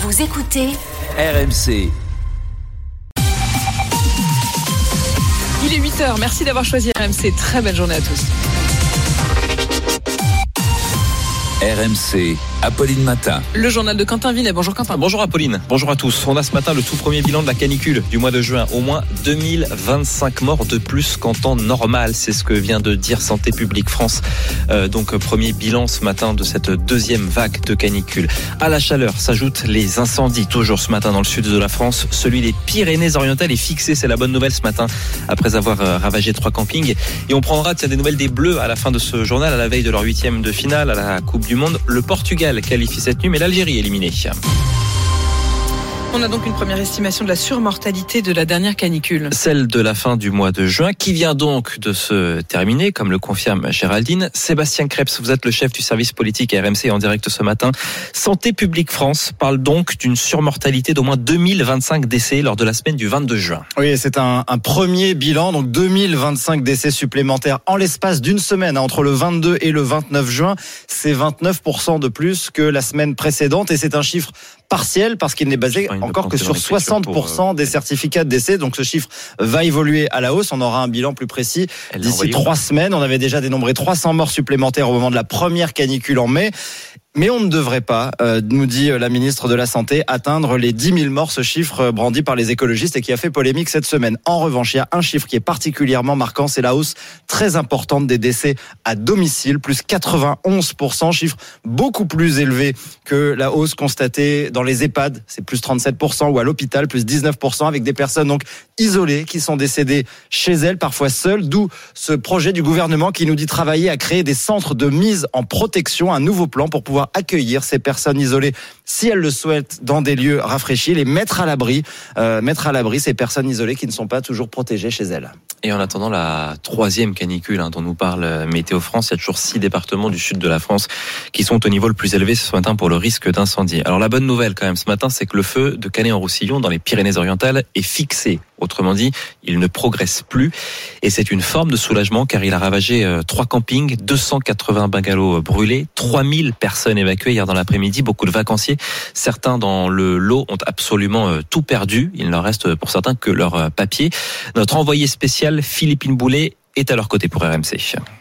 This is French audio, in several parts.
Vous écoutez RMC. Il est 8h, merci d'avoir choisi RMC. Très belle journée à tous. RMC, Apolline Matin. Le journal de Quentin Vinet. Bonjour Quentin. Bonjour Apolline, bonjour à tous. On a ce matin le tout premier bilan de la canicule du mois de juin. Au moins 2025 morts de plus qu'en temps normal. C'est ce que vient de dire Santé publique France. Donc premier bilan ce matin de cette deuxième vague de canicule. À la chaleur s'ajoutent les incendies. Toujours ce matin dans le sud de la France. Celui des Pyrénées-Orientales est fixé. C'est la bonne nouvelle ce matin après avoir ravagé 3 campings. Et on prendra des nouvelles des Bleus à la fin de ce journal, à la veille de leur 8e de finale à la Coupe du Monde. Le Portugal qualifie cette nuit, mais l'Algérie éliminée. On a donc une première estimation de la surmortalité de la dernière canicule. Celle de la fin du mois de juin, qui vient donc de se terminer, comme le confirme Géraldine. Sébastien Krebs, vous êtes le chef du service politique à RMC en direct ce matin. Santé publique France parle donc d'une surmortalité d'au moins 2025 décès lors de la semaine du 22 juin. Oui, c'est un premier bilan, donc 2025 décès supplémentaires en l'espace d'une semaine, entre le 22 et le 29 juin. C'est 29% de plus que la semaine précédente et c'est un chiffre partiel parce qu'il n'est basé encore que sur 60% des certificats de décès. Donc ce chiffre va évoluer à la hausse. On aura un bilan plus précis d'ici 3 semaines. On avait déjà dénombré 300 morts supplémentaires au moment de la première canicule en mai. Mais on ne devrait pas, nous dit la ministre de la Santé, atteindre les 10 000 morts, ce chiffre brandi par les écologistes et qui a fait polémique cette semaine. En revanche, il y a un chiffre qui est particulièrement marquant, c'est la hausse très importante des décès à domicile, plus 91%, chiffre beaucoup plus élevé que la hausse constatée dans les EHPAD, c'est plus 37%, ou à l'hôpital, plus 19%, avec des personnes donc isolées qui sont décédées chez elles, parfois seules, d'où ce projet du gouvernement qui nous dit travailler à créer des centres de mise en protection, un nouveau plan pour pouvoir accueillir ces personnes isolées si elles le souhaitent dans des lieux rafraîchis, les mettre à l'abri ces personnes isolées qui ne sont pas toujours protégées chez elles. Et en attendant la 3e canicule dont nous parle Météo France, il y a toujours 6 départements du sud de la France qui sont au niveau le plus élevé ce matin pour le risque d'incendie. Alors la bonne nouvelle quand même ce matin, c'est que le feu de Canet-en-Roussillon dans les Pyrénées-Orientales est fixé. Autrement dit, il ne progresse plus et c'est une forme de soulagement car il a ravagé 3 campings, 280 bungalows brûlés, 3000 personnes évacuées hier dans l'après-midi, beaucoup de vacanciers. Certains dans le lot ont absolument tout perdu. Il ne reste pour certains que leurs papiers. Notre envoyé spécial Philippine Boulet est à leur côté pour RMC.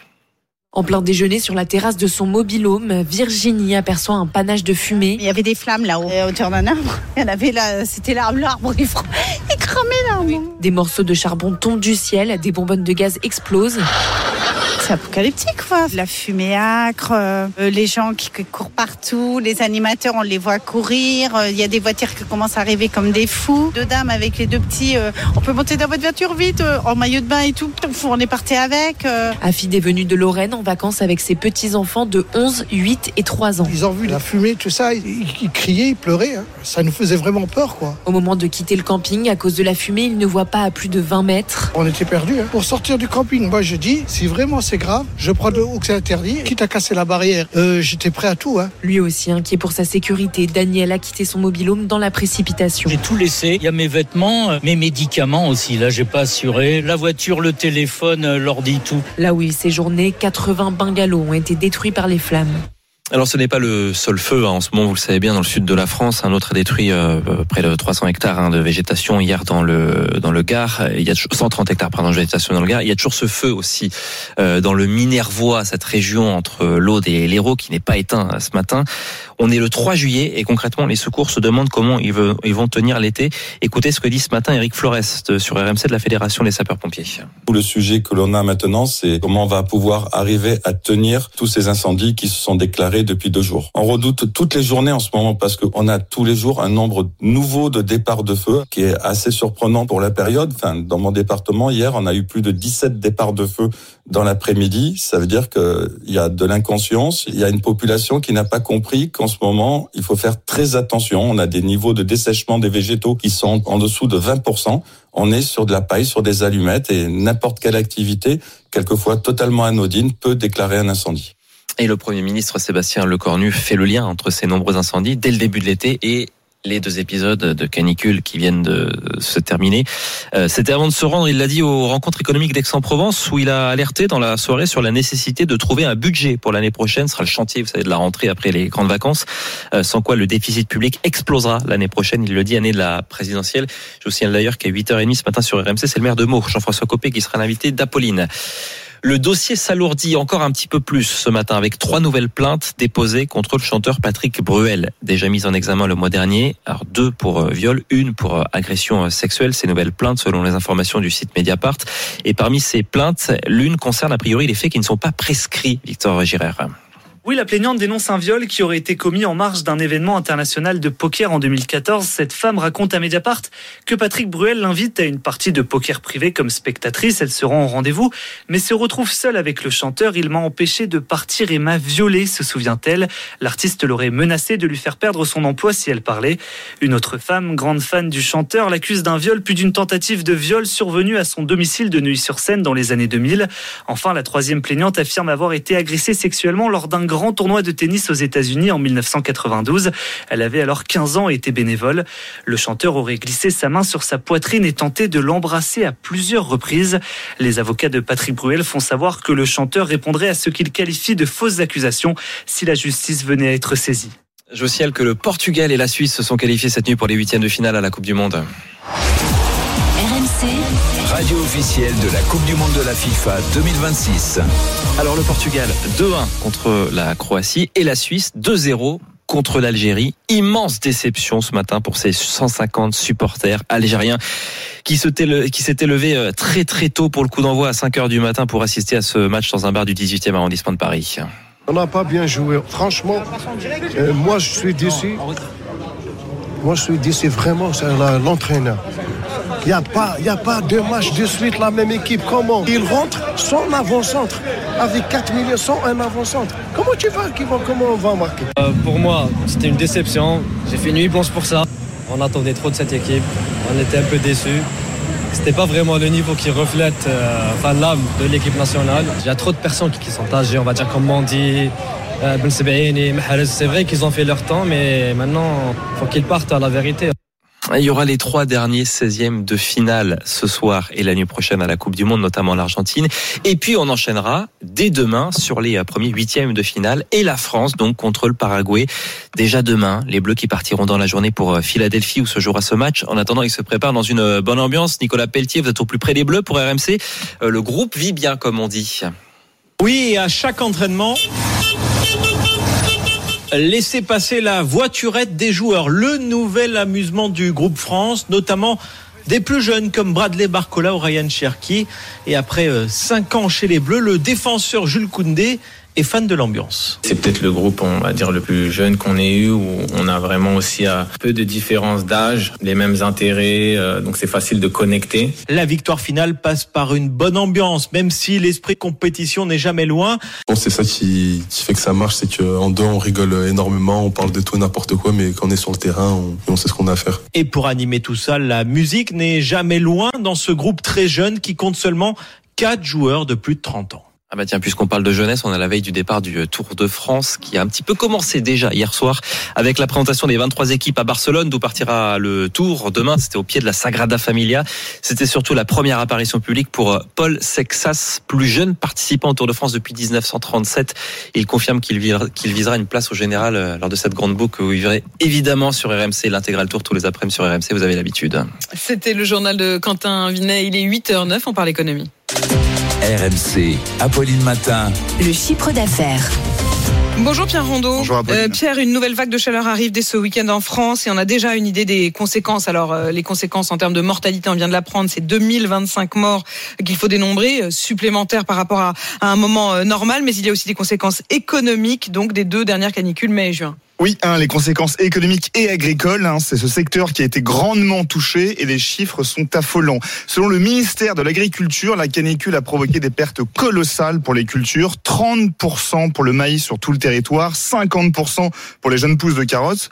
En plein déjeuner sur la terrasse de son mobil-home, Virginie aperçoit un panache de fumée. Il y avait des flammes là-haut, à hauteur d'un arbre. Il y en avait là, c'était l'arbre, il cramait l'arbre. Oui. Des morceaux de charbon tombent du ciel, des bonbonnes de gaz explosent. C'est apocalyptique quoi. La fumée âcre, les gens qui courent partout, les animateurs on les voit courir, il y a des voitures qui commencent à arriver comme des fous. 2 dames avec les 2 petits, on peut monter dans votre voiture vite, en maillot de bain et tout, on est parti avec. Afid est venue de Lorraine en vacances avec ses petits-enfants de 11, 8 et 3 ans. Ils ont vu la fumée, tout ça, ils criaient, ils pleuraient, ça nous faisait vraiment peur quoi. Au moment de quitter le camping, à cause de la fumée, ils ne voient pas à plus de 20 mètres. On était perdus. Pour sortir du camping, moi je dis, si vraiment c'est grave, je prends le haut que c'est interdit, quitte à casser la barrière. J'étais prêt à tout. Lui aussi inquiet pour sa sécurité, Daniel a quitté son mobil-home dans la précipitation. J'ai tout laissé, il y a mes vêtements, mes médicaments aussi, là j'ai pas assuré, la voiture, le téléphone, l'ordi, tout. Là où il séjournait, 80 bungalows ont été détruits par les flammes. Alors ce n'est pas le seul feu en ce moment, vous le savez bien, dans le sud de la France. Un autre a détruit près de 300 hectares de végétation hier dans le Gard. Il y a 130 hectares de végétation dans le Gard. Il y a toujours ce feu aussi dans le Minervois, cette région entre l'Aude et l'Hérault qui n'est pas éteint ce matin. On est le 3 juillet et concrètement les secours se demandent comment ils vont tenir l'été. Écoutez ce que dit ce matin Éric Florest sur RMC de la Fédération des sapeurs-pompiers. Le sujet que l'on a maintenant, c'est comment on va pouvoir arriver à tenir tous ces incendies qui se sont déclarés depuis 2 jours. On redoute toutes les journées en ce moment parce qu'on a tous les jours un nombre nouveau de départs de feu qui est assez surprenant pour la période. Enfin, dans mon département, hier, on a eu plus de 17 départs de feu dans l'après-midi. Ça veut dire qu'il y a de l'inconscience. Il y a une population qui n'a pas compris qu'en ce moment, il faut faire très attention. On a des niveaux de dessèchement des végétaux qui sont en dessous de 20%. On est sur de la paille, sur des allumettes et n'importe quelle activité, quelquefois totalement anodine, peut déclarer un incendie. Et le Premier ministre Sébastien Lecornu fait le lien entre ces nombreux incendies dès le début de l'été et les 2 épisodes de canicule qui viennent de se terminer. C'était avant de se rendre, il l'a dit, aux rencontres économiques d'Aix-en-Provence, où il a alerté dans la soirée sur la nécessité de trouver un budget pour l'année prochaine. Ce sera le chantier, vous savez, de la rentrée après les grandes vacances, sans quoi le déficit public explosera l'année prochaine. Il le dit, année de la présidentielle. Je vous signale d'ailleurs qu'à 8h30 ce matin sur RMC, c'est le maire de Meaux, Jean-François Copé, qui sera l'invité d'Apolline. Le dossier s'alourdit encore un petit peu plus ce matin avec 3 nouvelles plaintes déposées contre le chanteur Patrick Bruel, déjà mis en examen le mois dernier. Alors 2 pour viol, 1 pour agression sexuelle. Ces nouvelles plaintes selon les informations du site Mediapart. Et parmi ces plaintes, l'une concerne a priori les faits qui ne sont pas prescrits, Victor Girard. Oui, la plaignante dénonce un viol qui aurait été commis en marge d'un événement international de poker en 2014. Cette femme raconte à Mediapart que Patrick Bruel l'invite à une partie de poker privée comme spectatrice. Elle se rend au rendez-vous, mais se retrouve seule avec le chanteur. Il m'a empêché de partir et m'a violée, se souvient-elle. L'artiste l'aurait menacée de lui faire perdre son emploi si elle parlait. Une autre femme, grande fan du chanteur, l'accuse d'un viol puis d'une tentative de viol survenue à son domicile de Neuilly-sur-Seine dans les années 2000. Enfin, la 3e plaignante affirme avoir été agressée sexuellement lors d'un grand tournoi de tennis aux États-Unis en 1992. Elle avait alors 15 ans et était bénévole. Le chanteur aurait glissé sa main sur sa poitrine et tenté de l'embrasser à plusieurs reprises. Les avocats de Patrick Bruel font savoir que le chanteur répondrait à ce qu'il qualifie de fausses accusations si la justice venait à être saisie. Je vous signale que le Portugal et la Suisse se sont qualifiés cette nuit pour les 8e de finale à la Coupe du Monde. RMC, radio officielle de la Coupe du Monde de la FIFA 2026. Alors le Portugal 2-1 contre la Croatie et la Suisse 2-0 contre l'Algérie. Immense déception ce matin pour ces 150 supporters algériens qui s'étaient levés très très tôt pour le coup d'envoi à 5h du matin pour assister à ce match dans un bar du 18e arrondissement de Paris. On n'a pas bien joué. Franchement, moi je suis déçu. Moi je suis déçu vraiment, c'est l'entraîneur. Il n'y a pas 2 matchs de suite la même équipe. Comment il rentre sans avant-centre, avec 4 milieux sans un avant-centre. Comment on va marquer? Pour moi, c'était une déception. J'ai fait une nuit blanche pour ça. On attendait trop de cette équipe. On était un peu déçus. C'était pas vraiment le niveau qui reflète l'âme de l'équipe nationale. Il y a trop de personnes qui sont âgées, on va dire comme Mandi, Ben Sebaini, Mahrez. C'est vrai qu'ils ont fait leur temps, mais maintenant, il faut qu'ils partent à la vérité. Il y aura les 3 derniers 16e de finale ce soir et la nuit prochaine à la Coupe du Monde, notamment l'Argentine. Et puis on enchaînera dès demain sur les premiers 8e de finale et la France donc contre le Paraguay. Déjà demain, les Bleus qui partiront dans la journée pour Philadelphie où se jouera ce match. En attendant, ils se préparent dans une bonne ambiance. Nicolas Pelletier, vous êtes au plus près des Bleus pour RMC. Le groupe vit bien comme on dit. Oui, et à chaque entraînement, laissez passer la voiturette des joueurs. Le nouvel amusement du groupe France, notamment des plus jeunes comme Bradley Barcola ou Ryan Cherki. Et après 5 ans chez les Bleus, le défenseur Jules Koundé est fan de l'ambiance. C'est peut-être le groupe, on va dire, le plus jeune qu'on ait eu, où on a vraiment aussi peu de différence d'âge, les mêmes intérêts, donc c'est facile de connecter. La victoire finale passe par une bonne ambiance, même si l'esprit compétition n'est jamais loin. C'est ça qui fait que ça marche, c'est qu'en dehors on rigole énormément, on parle de tout et n'importe quoi, mais quand on est sur le terrain, on sait ce qu'on a à faire. Et pour animer tout ça, la musique n'est jamais loin dans ce groupe très jeune qui compte seulement 4 joueurs de plus de 30 ans. Ah bah tiens, puisqu'on parle de jeunesse, on est à la veille du départ du Tour de France qui a un petit peu commencé déjà hier soir avec la présentation des 23 équipes à Barcelone d'où partira le Tour demain. C'était au pied de la Sagrada Familia. C'était surtout la première apparition publique pour Paul Sexas, plus jeune participant au Tour de France depuis 1937. Il confirme qu'il visera une place au général lors de cette grande boucle où il verrait évidemment sur RMC l'intégral Tour tous les après-midi sur RMC. Vous avez l'habitude. C'était le journal de Quentin Vinet. Il est 8h09. On parle économie. RMC, Apolline Matin. Le chiffre d'affaires. Bonjour Pierre Rondeau. Bonjour Pierre, une nouvelle vague de chaleur arrive dès ce week-end en France et on a déjà une idée des conséquences. Alors les conséquences en termes de mortalité, on vient de l'apprendre, c'est 2025 morts qu'il faut dénombrer, supplémentaires par rapport à un moment normal, mais il y a aussi des conséquences économiques, donc des 2 dernières canicules, mai et juin. Oui, les conséquences économiques et agricoles, c'est ce secteur qui a été grandement touché et les chiffres sont affolants. Selon le ministère de l'Agriculture, la canicule a provoqué des pertes colossales pour les cultures, 30% pour le maïs sur tout le territoire, 50% pour les jeunes pousses de carottes,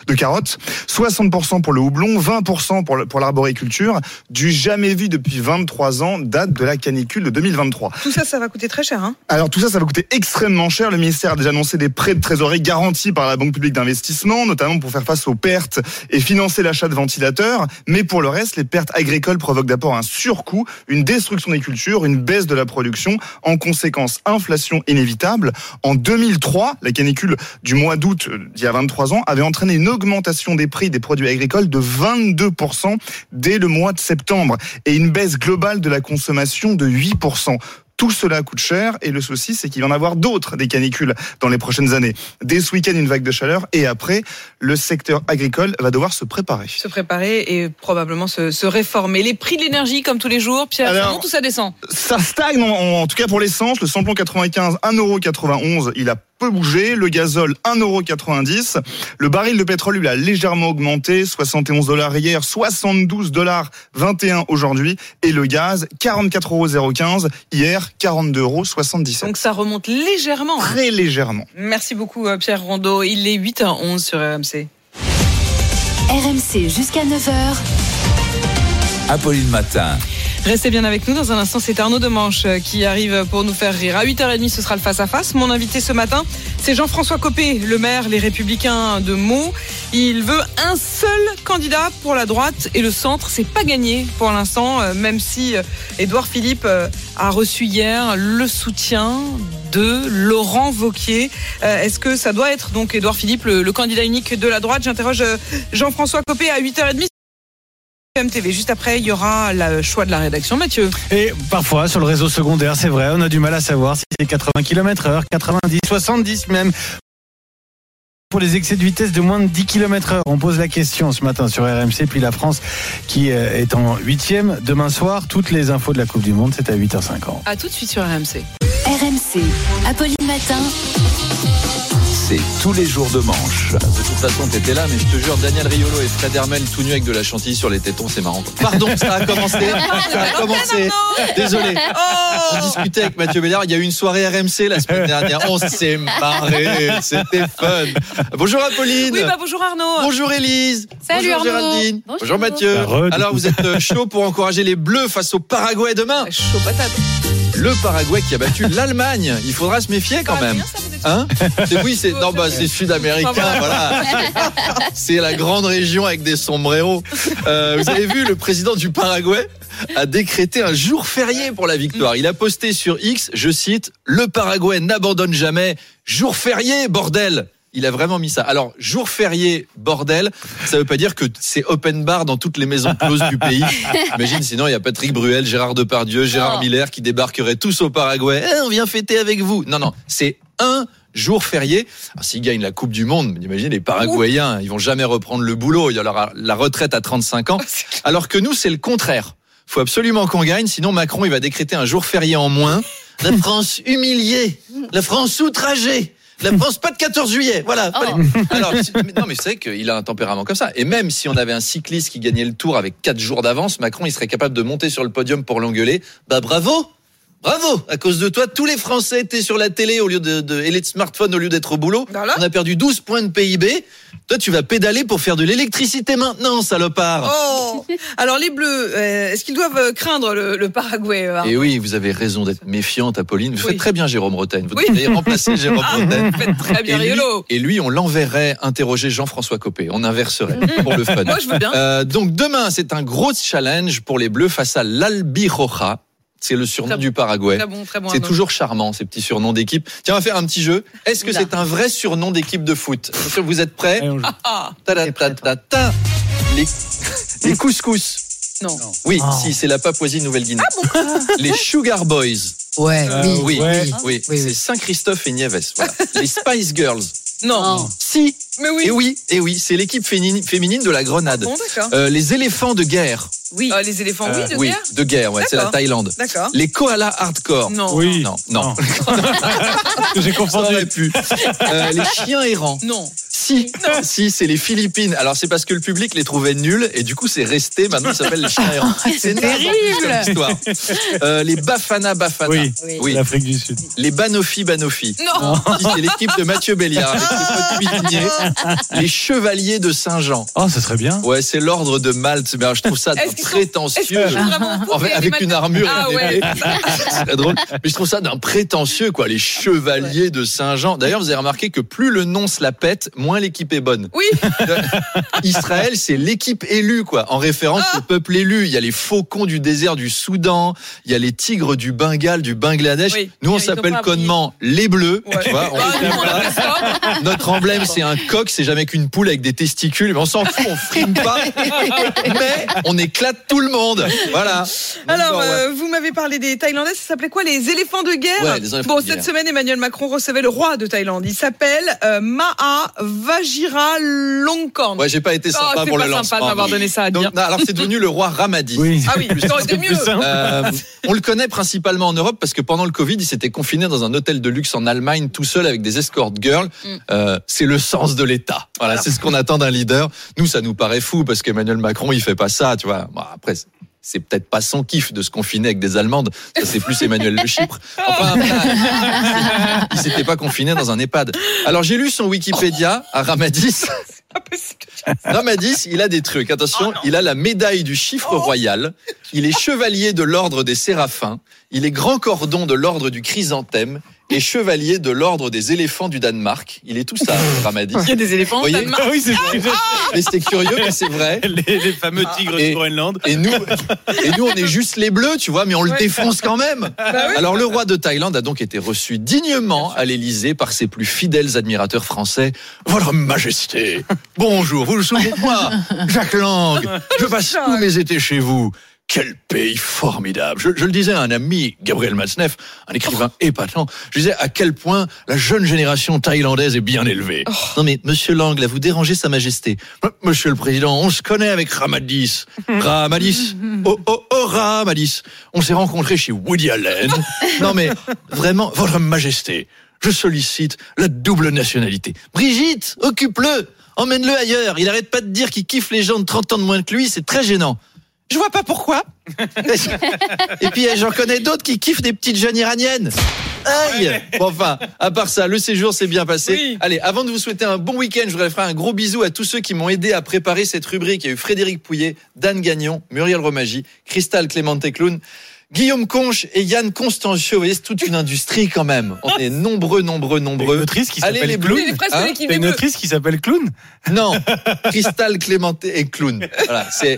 60% pour le houblon, 20% pour l'arboriculture, du jamais vu depuis 23 ans, date de la canicule de 2023. Tout ça, ça va coûter très cher, hein ? Alors tout ça, ça va coûter extrêmement cher. Le ministère a déjà annoncé des prêts de trésorerie garantis par la Banque publique d'investissement d'investissement, notamment pour faire face aux pertes et financer l'achat de ventilateurs. Mais pour le reste, les pertes agricoles provoquent d'abord un surcoût, une destruction des cultures, une baisse de la production. En conséquence, inflation inévitable. En 2003, la canicule du mois d'août d'il y a 23 ans avait entraîné une augmentation des prix des produits agricoles de 22% dès le mois de septembre et une baisse globale de la consommation de 8%. Tout cela coûte cher et le souci, c'est qu'il va y en avoir d'autres, des canicules, dans les prochaines années. Dès ce week-end, une vague de chaleur et après, le secteur agricole va devoir se préparer. Se préparer et probablement se réformer. Les prix de l'énergie, comme tous les jours, Pierre, ça monte ou ça descend ? Ça stagne, en tout cas pour l'essence. Le samplon 95, 1,91 €, il a peu bougé. Le gazole, 1,90 €. Le baril de pétrole, lui, a légèrement augmenté. 71 $ hier, 72 $ 21 aujourd'hui. Et le gaz, 44,015 € hier, 42,77 €. Donc ça remonte légèrement. Très légèrement. Merci beaucoup Pierre Rondeau. Il est 8h11 sur RMC. RMC jusqu'à 9h. Apolline Matin. Restez bien avec nous. Dans un instant, c'est Arnaud Demanche qui arrive pour nous faire rire. À 8h30, ce sera le face-à-face. Mon invité ce matin, c'est Jean-François Copé, le maire, les Républicains de Meaux. Il veut un seul candidat pour la droite et le centre. C'est pas gagné pour l'instant, même si Édouard Philippe a reçu hier le soutien de Laurent Wauquiez. Est-ce que ça doit être donc Édouard Philippe, le candidat unique de la droite ? J'interroge Jean-François Copé à 8h30. MTV. Juste après, il y aura le choix de la rédaction, Mathieu. Et parfois, sur le réseau secondaire, c'est vrai, on a du mal à savoir si c'est 80 km/h, 90, 70 même. Pour les excès de vitesse de moins de 10 km/h, on pose la question ce matin sur RMC, puis la France qui est en 8e. Demain soir, toutes les infos de la Coupe du Monde, c'est à 8h50. À tout de suite sur RMC. RMC, Apolline Matin. C'est tous les jours de manche. De toute façon, t'étais là, mais je te jure, Daniel Riolo et Fred Hermel tout nus avec de la chantilly sur les tétons, c'est marrant. Pardon, ça a commencé. Désolé. On discutait avec Mathieu Béliard. Il y a eu une soirée RMC la semaine dernière. On s'est marré. C'était fun. Bonjour Apolline. Oui, bonjour Arnaud. Bonjour Élise. Salut bonjour Arnaud. Géraldine. Bonjour Mathieu. Alors, vous êtes chaud pour encourager les Bleus face au Paraguay demain ? Chaud patate. Le Paraguay qui a battu l'Allemagne. Il faudra se méfier quand même. Hein ? C'est sud-américain, voilà. C'est la grande région avec des sombreros. Vous avez vu, le président du Paraguay a décrété un jour férié pour la victoire. Il a posté sur X, je cite, « Le Paraguay n'abandonne jamais. Jour férié, bordel !» Il a vraiment mis ça. Alors, jour férié, bordel, ça veut pas dire que c'est open bar dans toutes les maisons closes du pays. Imagine, sinon, il y a Patrick Bruel, Gérard Depardieu, Gérard Miller qui débarqueraient tous au Paraguay. On vient fêter avec vous. Non, c'est un jour férié. Alors, s'ils gagnent la Coupe du Monde, imaginez les Paraguayens, ils vont jamais reprendre le boulot. Il y aura la retraite à 35 ans. Alors que nous, c'est le contraire. Faut absolument qu'on gagne, sinon Macron, il va décréter un jour férié en moins. La France humiliée, la France outragée. La France, pas de 14 juillet, voilà. Alors, non, mais c'est vrai qu'il a un tempérament comme ça. Et même si on avait un cycliste qui gagnait le Tour avec 4 jours d'avance, Macron, il serait capable de monter sur le podium pour l'engueuler. Bravo, à cause de toi, tous les Français étaient sur la télé et les smartphones au lieu d'être au boulot. Voilà. On a perdu 12 points de PIB. Toi, tu vas pédaler pour faire de l'électricité maintenant, salopard. Alors les Bleus, est-ce qu'ils doivent craindre le Paraguay ? Et oui, vous avez raison d'être méfiante, Apolline. Vous faites très bien Jérôme Rotten. Vous devriez remplacer Jérôme Rotten. Vous faites très bien, Riolo. Et lui, on l'enverrait interroger Jean-François Copé. On inverserait pour le fun. Moi, je veux bien. Donc demain, c'est un gros challenge pour les Bleus face à l'Albiroja. C'est le surnom du Paraguay. Très bon, c'est toujours charmant, ces petits surnoms d'équipe. Tiens, on va faire un petit jeu. Est-ce que c'est un vrai surnom d'équipe de foot ? Vous êtes prêts ? Les couscous. Non. Oui, si, c'est la Papouasie-Nouvelle-Guinée. Les Sugar Boys. Oui, c'est Saint-Christophe et Nieves. Voilà. Les Spice Girls. Non. Si. Mais oui. Et oui, c'est l'équipe féminine de la Grenade. Bon, d'accord. Les éléphants de guerre. Oui. Les éléphants, de guerre. Oui, de guerre, c'est la Thaïlande. D'accord. Les koalas hardcore. Non. Oui. Non. J'ai confondu. Les chiens errants. Non. Si, c'est les Philippines. Alors, c'est parce que le public les trouvait nuls et du coup, c'est resté. Maintenant, ça s'appelle les chiens errants. C'est terrible. Histoire. Les Bafana. Oui. L'Afrique du Sud. Les Banofi. Non. C'est l'équipe de Mathieu Béliard avec les potes cuisiniers. Les chevaliers de Saint-Jean. Oh, ça serait bien. Ouais, c'est l'ordre de Malte. Mais alors, je trouve ça prétentieux. Avec une armure. C'est très drôle. Mais je trouve ça d'un prétentieux, quoi. Les chevaliers de Saint-Jean. D'ailleurs, vous avez remarqué que plus le nom se la pète, moins moins l'équipe est bonne. Oui. Israël, c'est l'équipe élue, quoi. En référence au peuple élu. Il y a les faucons du désert du Soudan. Il y a les tigres du Bengale, du Bangladesh. Oui. Nous, on s'appelle connement les Bleus. Ouais. Tu vois, notre emblème, c'est un coq. C'est jamais qu'une poule avec des testicules. Mais on s'en fout, on frime pas. Mais on éclate tout le monde. Voilà. Alors, vous m'avez parlé des Thaïlandais. Ça s'appelait quoi? Les éléphants de guerre. Ouais, les éléphants de guerre. Cette semaine, Emmanuel Macron recevait le roi de Thaïlande. Il s'appelle Maha Vajiralongkorn. Ouais, j'ai pas été sympa pour le lancement. C'est pas sympa de m'avoir donné ça à dire. Donc, alors, c'est devenu le roi Ramadi. Oui. Ah oui, ça aurait été mieux. On le connaît principalement en Europe parce que pendant le Covid, il s'était confiné dans un hôtel de luxe en Allemagne tout seul avec des escort girls. C'est le sens de l'État. Voilà, c'est ce qu'on attend d'un leader. Nous, ça nous paraît fou parce qu'Emmanuel Macron, il fait pas ça, tu vois. Bon, après, c'est peut-être pas son kiff de se confiner avec des Allemandes. Ça, c'est plus Emmanuel Le Chypre. Enfin, il s'était pas confiné dans un EHPAD. Alors, j'ai lu son Wikipédia à Ramadis. Ramadis, il a des trucs. Attention, il a la médaille du chiffre royal. Il est chevalier de l'ordre des Séraphins. Il est grand cordon de l'ordre du Chrysanthème et chevalier de l'ordre des éléphants du Danemark. Il est tout ça, Ramadis. Il y a des éléphants au Danemark. Oui, c'est mais c'est curieux, mais c'est vrai. Les fameux tigres du Groenland. Et nous, on est juste les bleus, tu vois, mais on le défonce quand même. Bah oui. Alors, le roi de Thaïlande a donc été reçu dignement à l'Élysée par ses plus fidèles admirateurs français. Votre Majesté, bonjour, vous le souvenez de moi, Jacques Lang. Je passe tous mes étés chez vous. Quel pays formidable. Je le disais à un ami, Gabriel Matzneff, un écrivain épatant, je disais à quel point la jeune génération thaïlandaise est bien élevée. Non mais, monsieur Lang, là, vous dérangez Sa Majesté. Monsieur le Président, on se connaît avec Ramadis. Ramadis. Ramadis. On s'est rencontrés chez Woody Allen. Non mais, vraiment, Votre Majesté, je sollicite la double nationalité. Brigitte, occupe-le. Emmène-le ailleurs. Il arrête pas de dire qu'il kiffe les gens de 30 ans de moins que lui, c'est très gênant. Je vois pas pourquoi. Et puis j'en connais d'autres qui kiffent des petites jeunes iraniennes. Aïe. Bon, enfin, à part ça, le séjour s'est bien passé. Oui. Allez, avant de vous souhaiter un bon week-end, je voudrais faire un gros bisou à tous ceux qui m'ont aidé à préparer cette rubrique. Il y a eu Frédéric Pouillet, Dan Gagnon, Muriel Romagy, Cristal Clémente Clown, Guillaume Conche et Yann Constantius. Vous voyez, c'est toute une industrie quand même. On est nombreux. Une autrice qui s'appelle Clown. Une autrice qui s'appelle Clown. Non, Cristal Clémente et Clown. Voilà, c'est.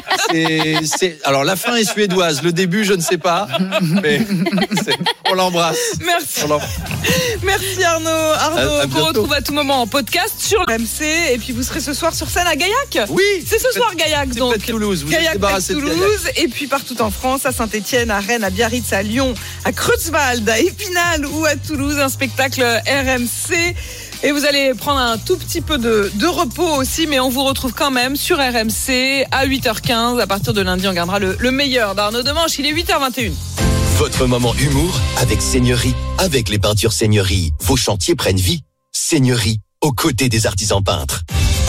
Alors la fin est suédoise, le début je ne sais pas, mais on l'embrasse. Merci. Merci Arnaud. Arnaud, qu'on retrouve à tout moment en podcast sur RMC. Et puis vous serez ce soir sur scène à Gaillac. Oui. C'est ce soir Gaillac donc. C'est Toulouse. Vous Gaillac, Toulouse. Et puis partout en France, à Saint-Etienne, à Rennes, à Biarritz, à Lyon, à Creutzwald, à Épinal ou à Toulouse, un spectacle RMC. Et vous allez prendre un tout petit peu de repos aussi, mais on vous retrouve quand même sur RMC à 8h15. À partir de lundi, on gardera le meilleur d'Arnaud Demanche. Il est 8h21. Votre moment humour avec Seigneurie. Avec les peintures Seigneurie, vos chantiers prennent vie. Seigneurie, aux côtés des artisans peintres.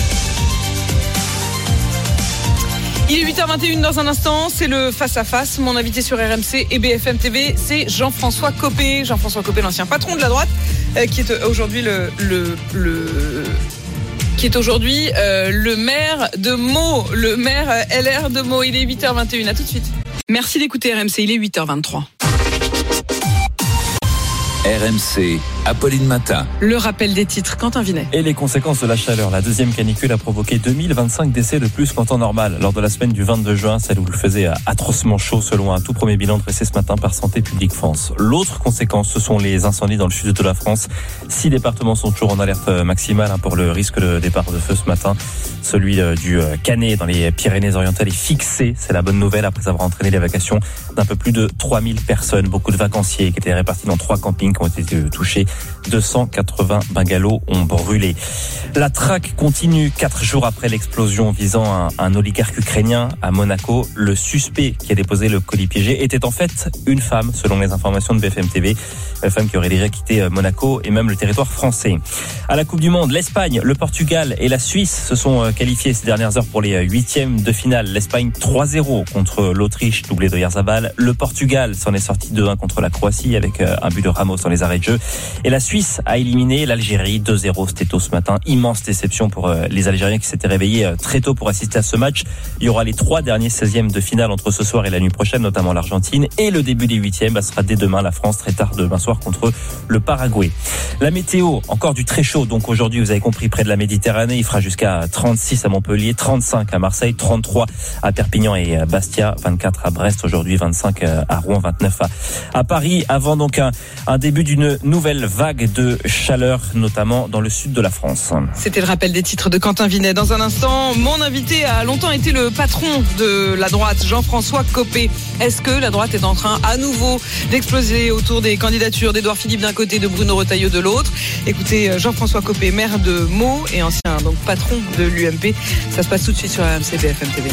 Il est 8h21 dans un instant, c'est le face-à-face. Mon invité sur RMC et BFM TV, c'est Jean-François Copé. Jean-François Copé, l'ancien patron de la droite, qui est aujourd'hui le maire de Meaux, le maire LR de Meaux. Il est 8h21, à tout de suite. Merci d'écouter RMC, il est 8h23. RMC, Apolline Matin. Le rappel des titres, Quentin Vinet. Et les conséquences de la chaleur. La deuxième canicule a provoqué 2025 décès de plus qu'en temps normal. Lors de la semaine du 22 juin, celle où il faisait atrocement chaud selon un tout premier bilan dressé ce matin par Santé publique France. L'autre conséquence, ce sont les incendies dans le sud de la France. 6 départements sont toujours en alerte maximale pour le risque de départ de feu ce matin. Celui du Canet dans les Pyrénées-Orientales est fixé. C'est la bonne nouvelle après avoir entraîné l'évacuation d'un peu plus de 3000 personnes. Beaucoup de vacanciers qui étaient répartis dans 3 campings qui ont été touchés. 280 bungalows ont brûlé. La traque continue 4 jours après l'explosion visant un oligarque ukrainien à Monaco. Le suspect qui a déposé le colis piégé était en fait une femme, selon les informations de BFM TV. Une femme qui aurait déjà quitté Monaco et même le territoire français. À la Coupe du Monde, l'Espagne, le Portugal et la Suisse se sont qualifiés ces dernières heures pour les 8e de finale. L'Espagne 3-0 contre l'Autriche, doublé de Oyarzabal. Le Portugal s'en est sorti 2-1 contre la Croatie avec un but de Ramos dans les arrêts de jeu. Et la Suisse a éliminé l'Algérie 2-0. C'était tôt ce matin. Immense déception pour les Algériens qui s'étaient réveillés très tôt pour assister à ce match. Il y aura les 3 derniers 16e de finale entre ce soir et la nuit prochaine, notamment l'Argentine. Et le début des 8e sera dès demain la France, très tard demain soir, contre le Paraguay. La météo, encore du très chaud. Donc aujourd'hui, vous avez compris, près de la Méditerranée, il fera jusqu'à 36 à Montpellier, 35 à Marseille, 33 à Perpignan et Bastia, 24 à Brest aujourd'hui, 25 à Rouen, 29 à Paris. Avant donc un début d'une nouvelle vague de chaleur, notamment dans le sud de la France. C'était le rappel des titres de Quentin Vinet. Dans un instant, mon invité a longtemps été le patron de la droite, Jean-François Copé. Est-ce que la droite est en train à nouveau d'exploser autour des candidatures d'Édouard Philippe d'un côté, de Bruno Retailleau de l'autre? Écoutez, Jean-François Copé, maire de Meaux et ancien donc patron de l'UMP. Ça se passe tout de suite sur RMC BFM TV.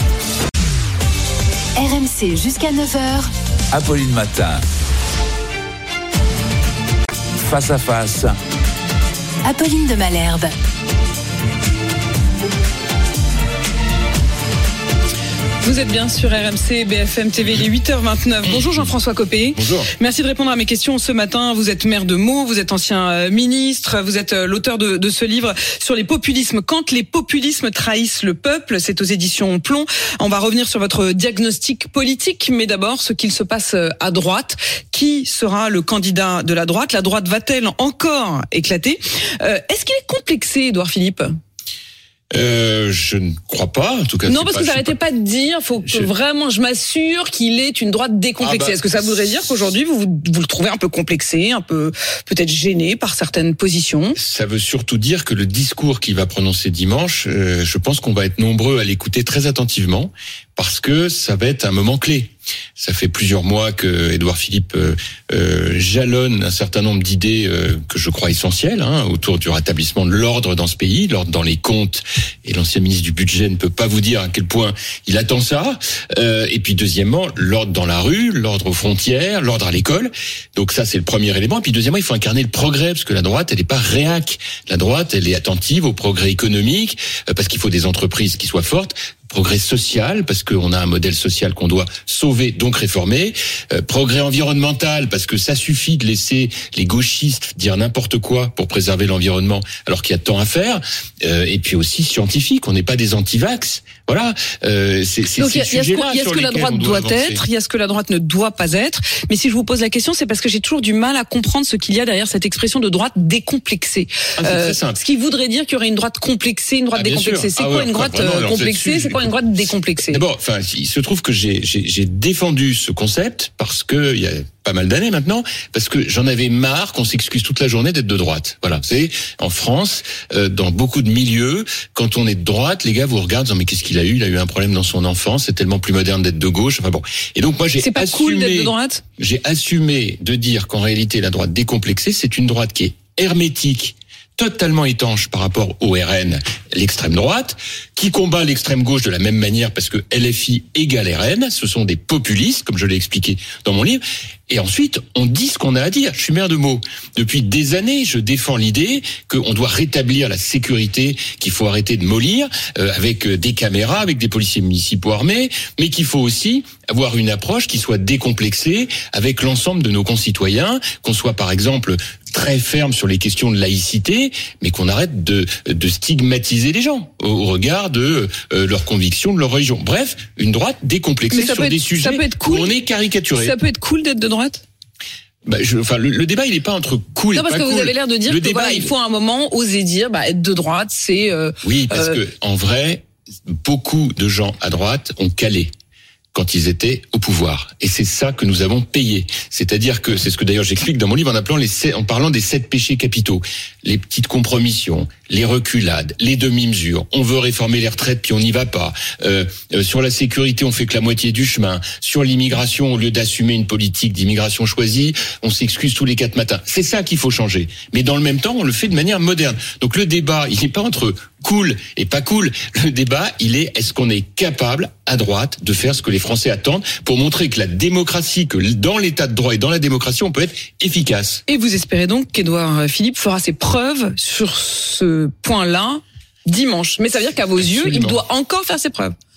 RMC jusqu'à 9h. Apolline Matin. Face à face. Apolline de Malherbe. Vous êtes bien sur RMC BFM TV, il est 8h29. Bonjour Jean-François Copé. Bonjour. Merci de répondre à mes questions ce matin. Vous êtes maire de Meaux, vous êtes ancien ministre, vous êtes l'auteur de ce livre sur les populismes. Quand les populismes trahissent le peuple, c'est aux éditions Plomb. On va revenir sur votre diagnostic politique, mais d'abord ce qu'il se passe à droite. Qui sera le candidat de la droite? La droite va-t-elle encore éclater? Est-ce qu'il est complexé, Édouard Philippe? Je ne crois pas, en tout cas. Non, parce que vous n'arrêtez pas de dire, faut que vraiment je m'assure qu'il est une droite décomplexée. Est-ce que ça voudrait dire qu'aujourd'hui vous le trouvez un peu complexé, un peu peut-être gêné par certaines positions? Ça veut surtout dire que le discours qu'il va prononcer dimanche, je pense qu'on va être nombreux à l'écouter très attentivement, parce que ça va être un moment clé. Ça fait plusieurs mois que Édouard Philippe jalonne un certain nombre d'idées que je crois essentielles autour du rétablissement de l'ordre dans ce pays, l'ordre dans les comptes. Et l'ancien ministre du budget ne peut pas vous dire à quel point il attend ça. Et puis deuxièmement, l'ordre dans la rue, l'ordre aux frontières, l'ordre à l'école. Donc ça, c'est le premier élément. Et puis deuxièmement, il faut incarner le progrès, parce que la droite, elle n'est pas réac. La droite, elle est attentive au progrès économique, parce qu'il faut des entreprises qui soient fortes. Progrès social, parce qu'on a un modèle social qu'on doit sauver, donc réformer. Progrès environnemental, parce que ça suffit de laisser les gauchistes dire n'importe quoi pour préserver l'environnement, alors qu'il y a tant à faire. Et puis aussi scientifique, on n'est pas des anti-vax. Voilà. C'est donc il y a ce que la droite doit être, il y a ce que la droite ne doit pas être. Mais si je vous pose la question, c'est parce que j'ai toujours du mal à comprendre ce qu'il y a derrière cette expression de droite décomplexée. C'est très simple. Ce qui voudrait dire qu'il y aurait une droite complexée, une droite décomplexée. C'est quoi une droite complexée? C'est quoi une droite décomplexée? D'abord, il se trouve que j'ai défendu ce concept parce que il y a pas mal d'années maintenant, parce que j'en avais marre qu'on s'excuse toute la journée d'être de droite. Voilà, vous savez, en France, dans beaucoup de milieux, quand on est de droite, les gars vous regardent, disant mais qu'est-ce qu'il a eu? Il a eu un problème dans son enfance, c'est tellement plus moderne d'être de gauche. Enfin bon. Et donc moi c'est pas cool d'être de droite. J'ai assumé de dire qu'en réalité la droite décomplexée, c'est une droite qui est hermétique, totalement étanche par rapport au RN, l'extrême droite, qui combat l'extrême gauche de la même manière parce que LFI égale RN, ce sont des populistes, comme je l'ai expliqué dans mon livre. Et ensuite, on dit ce qu'on a à dire. Je suis maire de Meaux. Depuis des années, je défends l'idée qu'on doit rétablir la sécurité, qu'il faut arrêter de mollir avec des caméras, avec des policiers municipaux armés, mais qu'il faut aussi avoir une approche qui soit décomplexée avec l'ensemble de nos concitoyens, qu'on soit par exemple très ferme sur les questions de laïcité, mais qu'on arrête de stigmatiser les gens au regard de leurs convictions, de leur religion. Bref, une droite décomplexée sur des sujets où on est caricaturé. Ça peut être cool d'être de droite? Le débat, il n'est pas entre cool et pas cool. Non, parce que vous avez l'air de dire que voilà, il faut à un moment oser dire, être de droite, c'est... Oui, parce que en vrai, beaucoup de gens à droite ont calé quand ils étaient au pouvoir. Et c'est ça que nous avons payé. C'est-à-dire que, c'est ce que d'ailleurs j'explique dans mon livre en parlant des 7 péchés capitaux. Les petites compromissions, les reculades, les demi-mesures. On veut réformer les retraites puis on n'y va pas. Sur la sécurité, on fait que la moitié du chemin. Sur l'immigration, au lieu d'assumer une politique d'immigration choisie, on s'excuse tous les 4 matins. C'est ça qu'il faut changer. Mais dans le même temps, on le fait de manière moderne. Donc le débat, il n'est pas entre cool et pas cool. Le débat, il est, est-ce qu'on est capable, à droite, de faire ce que les Français attendent pour montrer que la démocratie, que dans l'état de droit et dans la démocratie, on peut être efficace. Et vous espérez donc qu'Édouard Philippe fera ses preuves sur ce point-là dimanche. Mais ça veut dire qu'à vos yeux, il doit encore faire ses preuves.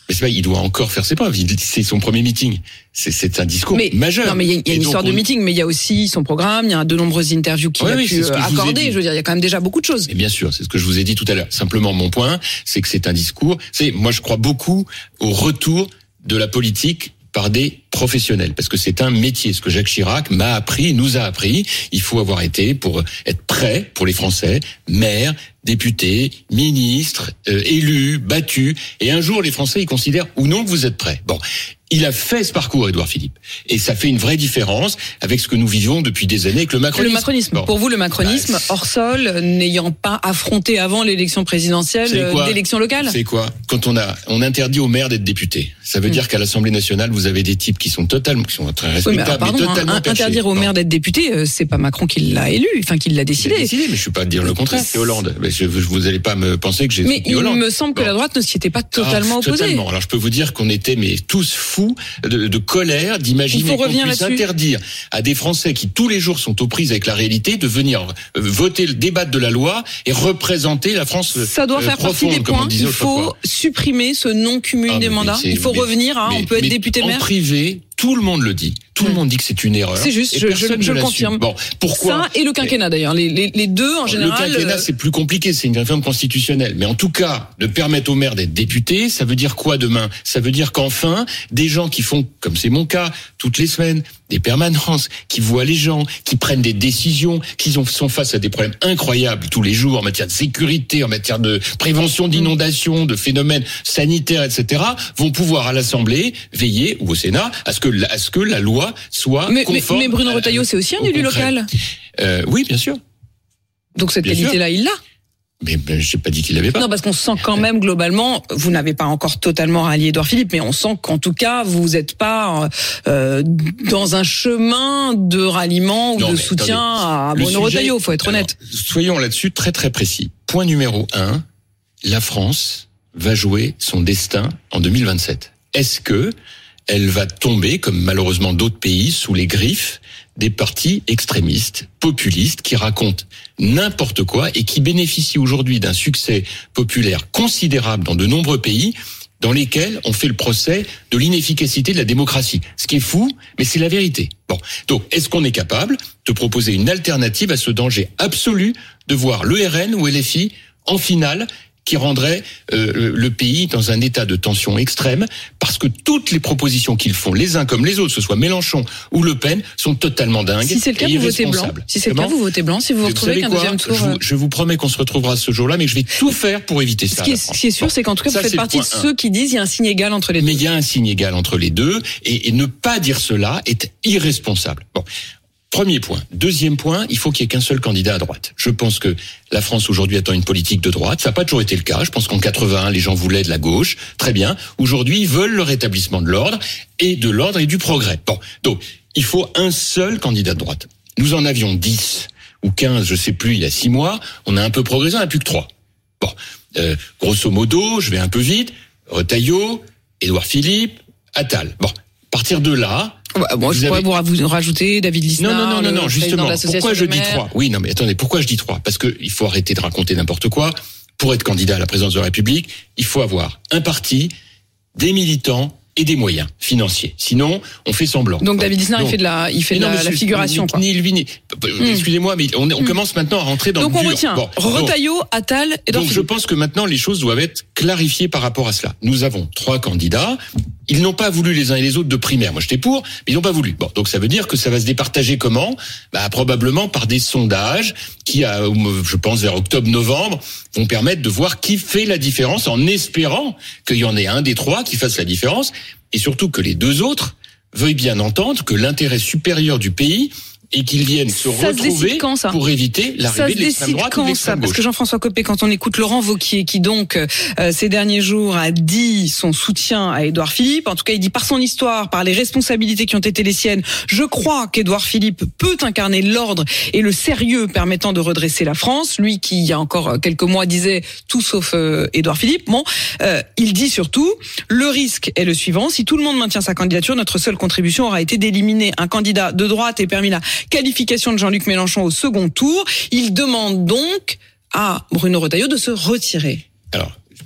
Mais c'est pas, il doit encore faire ses preuves. C'est son premier meeting. C'est un discours majeur. Non, mais il y a une histoire de meeting, mais il y a aussi son programme, il y a de nombreuses interviews qu'il a pu accorder. Je veux dire, il y a quand même déjà beaucoup de choses. Et bien sûr, c'est ce que je vous ai dit tout à l'heure. Simplement, mon point, c'est que c'est un discours. Moi, je crois beaucoup au retour de la politique par des professionnels, parce que c'est un métier. Ce que Jacques Chirac m'a appris, nous a appris, il faut avoir été, pour être prêt pour les Français, maire, député, ministre, élu, battu, et un jour les Français ils considèrent ou non que vous êtes prêt. Bon, il a fait ce parcours, Édouard Philippe, et ça fait une vraie différence avec ce que nous vivons depuis des années avec le macronisme. Le macronisme. Bon. Pour vous, le macronisme, hors sol, n'ayant pas affronté avant l'élection présidentielle d'élection locale. C'est quoi? Quand on interdit aux maires d'être députés, ça veut dire qu'à l'Assemblée nationale, vous avez des types qui sont très respectables, mais totalement perchés. Interdire aux maires d'être députés, c'est pas Macron qui l'a élu, enfin qui l'a décidé. Mais je suis pas à dire le contraire. C'est Hollande. Mais vous allez pas me penser que j'ai soutenu Hollande. Mais il me semble que la droite ne s'y était pas totalement opposée. Totalement. Alors je peux vous dire qu'on était tous fous de colère, d'imaginer qu'on puisse interdire à des Français qui tous les jours sont aux prises avec la réalité de venir voter, débattre de la loi et représenter la France. Ça doit faire partie des points. Il faut supprimer ce non-cumul des mandats. Il faut revenir à on peut être député-maire. En privé, tout le monde le dit. Tout le monde dit que c'est une erreur. C'est juste, je le confirme. Bon, pourquoi? Ça et le quinquennat d'ailleurs. Les deux en général. Le quinquennat, c'est plus compliqué. C'est une réforme constitutionnelle. Mais en tout cas, de permettre aux maires d'être députés, ça veut dire quoi demain? Ça veut dire qu'enfin, des gens qui font, comme c'est mon cas, toutes les semaines, des permanences, qui voient les gens, qui prennent des décisions, qui sont face à des problèmes incroyables tous les jours en matière de sécurité, en matière de prévention d'inondations, de phénomènes sanitaires, etc., vont pouvoir à l'Assemblée veiller, ou au Sénat, à ce que la loi soit conforme. Mais Bruno Retailleau, c'est aussi un élu local. Oui, bien sûr. Donc cette qualité-là, il l'a. Mais j'ai pas dit qu'il l'avait pas. Non, parce qu'on sent quand même globalement, vous n'avez pas encore totalement rallié Édouard Philippe, mais on sent qu'en tout cas, vous n'êtes pas dans un chemin de ralliement ou de soutien à Bruno Retailleau, faut être honnête. Soyons là-dessus très très précis. Point numéro 1, la France va jouer son destin en 2027. Est-ce que elle va tomber, comme malheureusement d'autres pays, sous les griffes des partis extrémistes, populistes, qui racontent n'importe quoi et qui bénéficient aujourd'hui d'un succès populaire considérable dans de nombreux pays dans lesquels on fait le procès de l'inefficacité de la démocratie. Ce qui est fou, mais c'est la vérité. Bon, donc est-ce qu'on est capable de proposer une alternative à ce danger absolu de voir le RN ou LFI en finale, qui rendrait le pays dans un état de tension extrême, parce que toutes les propositions qu'ils font, les uns comme les autres, que ce soit Mélenchon ou Le Pen, sont totalement dingues. Si c'est le cas, vous votez blanc. Si c'est le cas, vous votez blanc. Si vous vous retrouvez avec un deuxième tour. Je vous promets qu'on se retrouvera ce jour-là, mais je vais tout faire pour éviter ça. Ce qui est sûr, c'est qu'en tout cas, vous faites partie de ceux qui disent qu'il y a un signe égal entre les deux. Mais il y a un signe égal entre les deux, et ne pas dire cela est irresponsable. Bon. Premier point. Deuxième point, il faut qu'il n'y ait qu'un seul candidat à droite. Je pense que la France aujourd'hui attend une politique de droite. Ça n'a pas toujours été le cas. Je pense qu'en 81, les gens voulaient de la gauche. Très bien. Aujourd'hui, ils veulent le rétablissement de l'ordre et du progrès. Bon. Donc, il faut un seul candidat de droite. Nous en avions 10 ou 15, je sais plus, il y a 6 mois. On a un peu progressé, on n'a plus que 3. Bon. Grosso modo, je vais un peu vite. Retailleau, Édouard Philippe, Attal. Bon. À partir de là, je pourrais vous rajouter David Lisnard. Non, justement. Pourquoi je dis 3? Oui, non, mais attendez, pourquoi je dis 3? Parce que il faut arrêter de raconter n'importe quoi. Pour être candidat à la présidence de la République, il faut avoir un parti, des militants et des moyens financiers. Sinon, on fait semblant. Donc David Lisnard, il fait de la figuration. Excusez-moi, mais on commence maintenant à rentrer dans le dur. Donc on retient Retailleau, Attal et Édouard Philippe. Je pense que maintenant les choses doivent être clarifiées par rapport à cela. Nous avons 3 candidats. Ils n'ont pas voulu les uns et les autres de primaire. Moi, j'étais pour, mais ils n'ont pas voulu. Bon, donc ça veut dire que ça va se départager comment? Probablement par des sondages qui, je pense, vers octobre-novembre, vont permettre de voir qui fait la différence, en espérant qu'il y en ait un des 3 qui fasse la différence, et surtout que les 2 autres veuillent bien entendre que l'intérêt supérieur du pays et qu'ils viennent se retrouver pour éviter l'arrivée de l'extrême droite ou de l'extrême gauche. Parce que Jean-François Copé, quand on écoute Laurent Wauquiez, qui donc ces derniers jours a dit son soutien à Édouard Philippe, en tout cas il dit par son histoire, par les responsabilités qui ont été les siennes, je crois qu'Édouard Philippe peut incarner l'ordre et le sérieux permettant de redresser la France. Lui qui il y a encore quelques mois disait tout sauf Édouard Philippe. Bon, il dit surtout le risque est le suivant: si tout le monde maintient sa candidature, notre seule contribution aura été d'éliminer un candidat de droite et permis la qualification de Jean-Luc Mélenchon au second tour. Il demande donc à Bruno Retailleau de se retirer. Alors,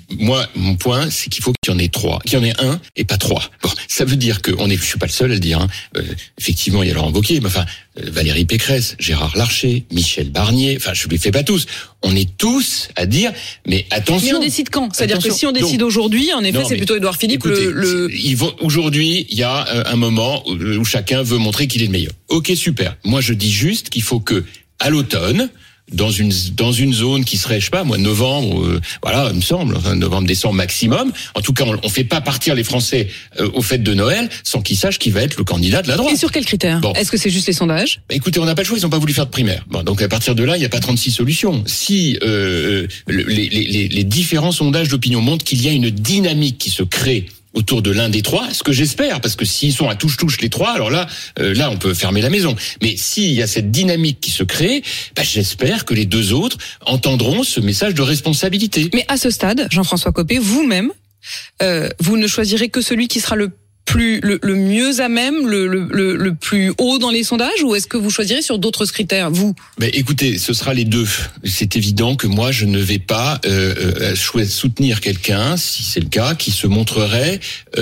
Moi, mon point, c'est qu'il faut qu'il y en ait 3, qu'il y en ait un et pas 3. Bon, ça veut dire que je suis pas le seul à le dire. Effectivement, il y a Laurent Wauquiez, mais Valérie Pécresse, Gérard Larcher, Michel Barnier. Je les fais pas tous. On est tous à dire, mais attention. Mais on décide quand ? C'est-à-dire que si on décide aujourd'hui, en effet, c'est plutôt Édouard Philippe. Aujourd'hui, il y a un moment où chacun veut montrer qu'il est le meilleur. Ok, super. Moi, je dis juste qu'il faut que à l'automne, dans une zone qui serait, novembre, il me semble, novembre-décembre maximum. En tout cas, on fait pas partir les Français aux fêtes de Noël sans qu'ils sachent qui va être le candidat de la droite. Et sur quels critères ? Est-ce que c'est juste les sondages ? Écoutez, on n'a pas le choix, ils n'ont pas voulu faire de primaire. Donc à partir de là, il n'y a pas 36 solutions. Si les différents sondages d'opinion montrent qu'il y a une dynamique qui se crée autour de l'un des 3, ce que j'espère, parce que s'ils sont à touche les 3, alors là on peut fermer la maison. Mais s'il y a cette dynamique qui se crée, j'espère que les 2 autres entendront ce message de responsabilité. Mais à ce stade, Jean-François Copé, vous-même, vous ne choisirez que celui qui sera le mieux à même, le plus haut dans les sondages, ou est-ce que vous choisirez sur d'autres critères, vous ? Écoutez, ce sera les 2. C'est évident que moi, je ne vais pas soutenir quelqu'un, si c'est le cas, qui se montrerait,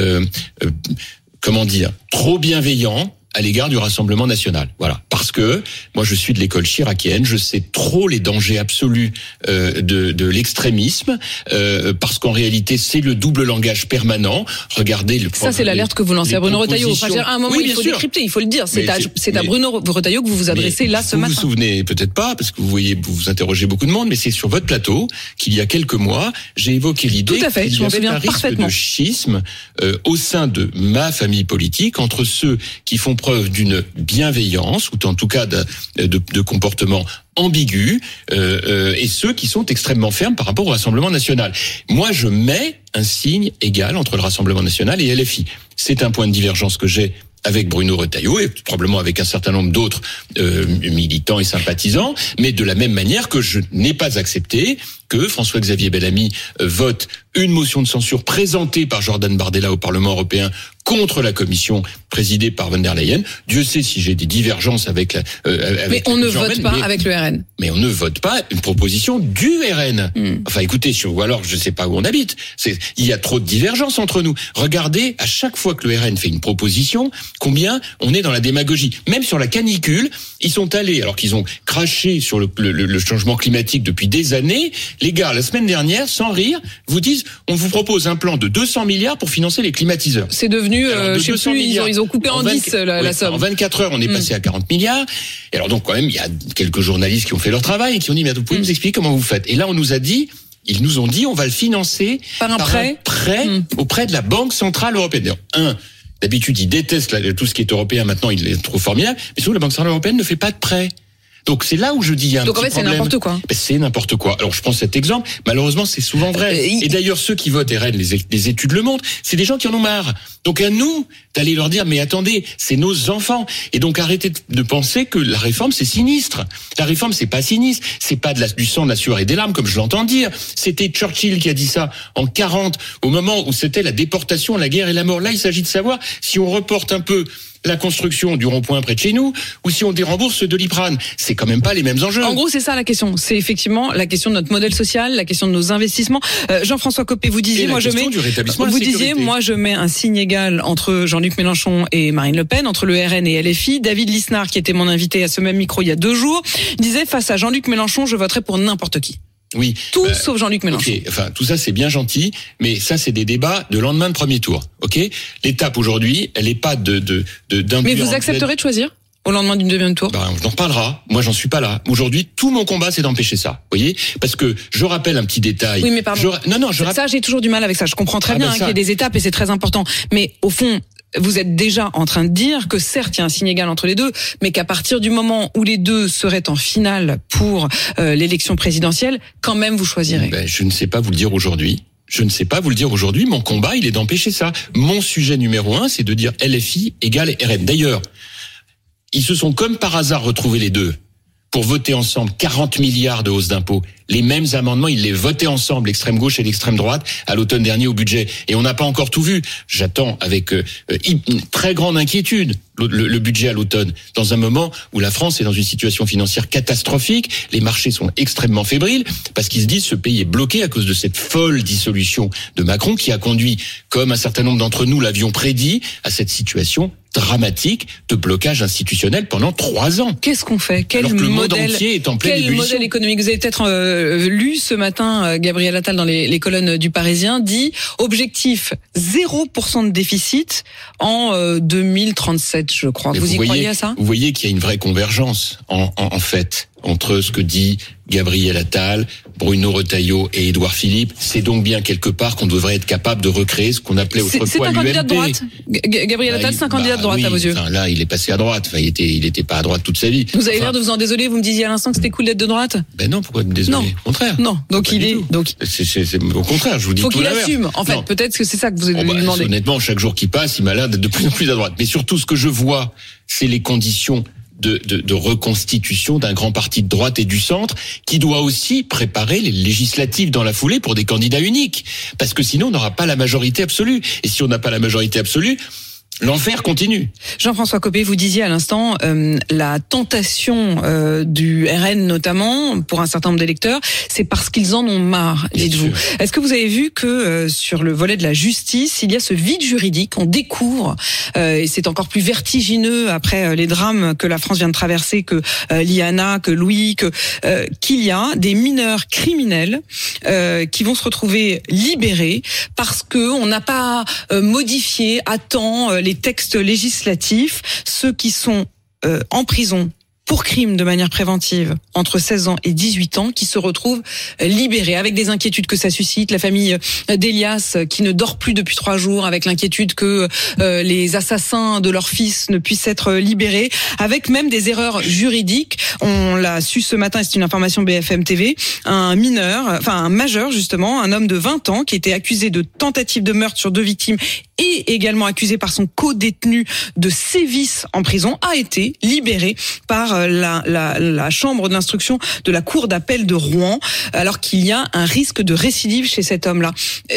trop bienveillant à l'égard du Rassemblement national. Voilà. Parce que moi, je suis de l'école chiracienne, je sais trop les dangers absolus de l'extrémisme, parce qu'en réalité, c'est le double langage permanent. Regardez le. Ça, c'est l'alerte que vous lancez à Bruno Retailleau. À un moment, il faut décrypter, il faut le dire. C'est à Bruno Retailleau que vous vous adressez là ce matin. Vous vous souvenez peut-être pas, parce que vous interrogez beaucoup de monde, mais c'est sur votre plateau qu'il y a quelques mois, j'ai évoqué l'idée qu'il y avait un risque de schisme au sein de ma famille politique entre ceux qui font preuve d'une bienveillance, ou en tout cas de comportement ambigu, et ceux qui sont extrêmement fermes par rapport au Rassemblement national. Moi, je mets un signe égal entre le Rassemblement national et LFI. C'est un point de divergence que j'ai avec Bruno Retailleau et probablement avec un certain nombre d'autres militants et sympathisants, mais de la même manière que je n'ai pas accepté que François-Xavier Bellamy vote une motion de censure présentée par Jordan Bardella au Parlement européen contre la commission présidée par von der Leyen. Dieu sait si j'ai des divergences avec mais on ne vote pas avec le RN. Mais on ne vote pas une proposition du RN. Enfin, écoutez, ou alors je ne sais pas où on habite. Il y a trop de divergences entre nous. Regardez, à chaque fois que le RN fait une proposition, combien on est dans la démagogie. Même sur la canicule, ils sont allés, alors qu'ils ont craché sur le changement climatique depuis des années. Les gars, la semaine dernière, sans rire, vous disent, on vous propose un plan de 200 milliards pour financer les climatiseurs. C'est devenu, je sais plus, ils ont coupé en 10 la somme. En 24 heures, on est passé à 40 milliards. Et alors donc, quand même, il y a quelques journalistes qui ont fait leur travail et qui ont dit, mais vous pouvez nous expliquer comment vous faites? Et là, ils nous ont dit, on va le financer par un prêt auprès de la Banque Centrale Européenne. D'habitude, ils détestent tout ce qui est européen. Maintenant, ils les trouvent formidables. Mais surtout, la Banque Centrale Européenne ne fait pas de prêt. Donc c'est là où je dis il y a un petit problème. Donc en fait c'est n'importe quoi. C'est n'importe quoi. Alors je prends cet exemple, malheureusement c'est souvent vrai. Et d'ailleurs ceux qui votent RN, les études le montrent, c'est des gens qui en ont marre. Donc à nous d'aller leur dire mais attendez, c'est nos enfants. Et donc arrêtez de penser que la réforme c'est sinistre. La réforme c'est pas sinistre, c'est pas du sang, de la sueur et des larmes comme je l'entends dire. C'était Churchill qui a dit ça en 40 au moment où c'était la déportation, la guerre et la mort. Là il s'agit de savoir si on reporte un peu la construction du rond-point près de chez nous, ou si on dérembourse de Doliprane. C'est quand même pas les mêmes enjeux. En gros, c'est ça la question. C'est effectivement la question de notre modèle social, la question de nos investissements. Jean-François Copé, vous disiez, moi je mets un signe égal entre Jean-Luc Mélenchon et Marine Le Pen, entre le RN et LFI. David Lisnard, qui était mon invité à ce même micro il y a 2 jours, disait face à Jean-Luc Mélenchon, je voterai pour n'importe qui. Oui. Tout sauf Jean-Luc Mélenchon. Okay. Enfin, tout ça c'est bien gentil, mais ça c'est des débats de lendemain de premier tour. Ok. L'étape aujourd'hui, elle est pas d'un. Mais vous accepterez de choisir au lendemain d'une deuxième tour? On en reparlera. Moi, j'en suis pas là. Aujourd'hui, tout mon combat, c'est d'empêcher ça. Vous voyez? Parce que je rappelle un petit détail. Oui, mais pardon. Ça, j'ai toujours du mal avec ça. Je comprends très bien qu'il y ait des étapes et c'est très important. Mais au fond, vous êtes déjà en train de dire que certes, il y a un signe égal entre les deux, mais qu'à partir du moment où les deux seraient en finale pour l'élection présidentielle, quand même, vous choisirez. Je ne sais pas vous le dire aujourd'hui. Mon combat, il est d'empêcher ça. Mon sujet numéro 1, c'est de dire LFI égale RN. D'ailleurs, ils se sont comme par hasard retrouvés les deux pour voter ensemble 40 milliards de hausse d'impôts. Les mêmes amendements, ils les votaient ensemble, l'extrême gauche et l'extrême droite, à l'automne dernier au budget. Et on n'a pas encore tout vu. J'attends avec une très grande inquiétude le budget à l'automne, dans un moment où la France est dans une situation financière catastrophique, les marchés sont extrêmement fébriles, parce qu'ils se disent ce pays est bloqué à cause de cette folle dissolution de Macron qui a conduit, comme un certain nombre d'entre nous l'avions prédit, à cette situation dramatique de blocage institutionnel pendant 3 ans. Qu'est-ce qu'on fait ? Quel Alors que le monde modèle, entier est en pleine quel ébullition. modèle économique ? Vous avez peut-être lu ce matin, Gabriel Attal dans les colonnes du Parisien, dit objectif 0% de déficit en 2037, je crois. Mais vous y croyez à ça ? Vous voyez qu'il y a une vraie convergence en fait entre ce que dit Gabriel Attal, Bruno Retailleau et Édouard Philippe. C'est donc bien quelque part qu'on devrait être capable de recréer ce qu'on appelait autrefois l'UMP. C'est un candidat de droite. Gabriel Attal, c'est un candidat de droite à vos yeux. Enfin, là, il est passé à droite. Enfin, il était pas à droite toute sa vie. Vous avez l'air de vous en désoler. Vous me disiez à l'instant que c'était cool d'être de droite. Ben non, pourquoi me désoler ? Non. Au contraire. Non. Donc il est. Donc. C'est au contraire. Je vous dis faut tout qu'il l'inverse. assume. En fait, peut-être que c'est ça que vous lui demandez. Honnêtement, chaque jour qui passe, il m'a l'air d'être de plus en plus à droite. Mais surtout, ce que je vois, c'est les conditions de reconstitution d'un grand parti de droite et du centre qui doit aussi préparer les législatives dans la foulée pour des candidats uniques. Parce que sinon, on n'aura pas la majorité absolue. Et si on n'a pas la majorité absolue, l'enfer continue. Jean-François Copé, vous disiez à l'instant la tentation du RN notamment pour un certain nombre d'électeurs, c'est parce qu'ils en ont marre, dites-vous. Est-ce que vous avez vu que sur le volet de la justice, il y a ce vide juridique, on découvre, et c'est encore plus vertigineux après les drames que la France vient de traverser, que Liana, que Louis, qu'il y a des mineurs criminels qui vont se retrouver libérés parce que on n'a pas modifié à temps les textes législatifs, ceux qui sont en prison pour crime de manière préventive entre 16 ans et 18 ans qui se retrouvent libérés avec des inquiétudes que ça suscite. La famille d'Elias qui ne dort plus depuis 3 jours avec l'inquiétude que les assassins de leur fils ne puissent être libérés, avec même des erreurs juridiques. On l'a su ce matin, c'est une information BFM TV, un majeur justement, un homme de 20 ans qui était accusé de tentative de meurtre sur 2 victimes et également accusé par son co-détenu de sévices en prison, a été libéré par la chambre d'instruction de la cour d'appel de Rouen, alors qu'il y a un risque de récidive chez cet homme-là.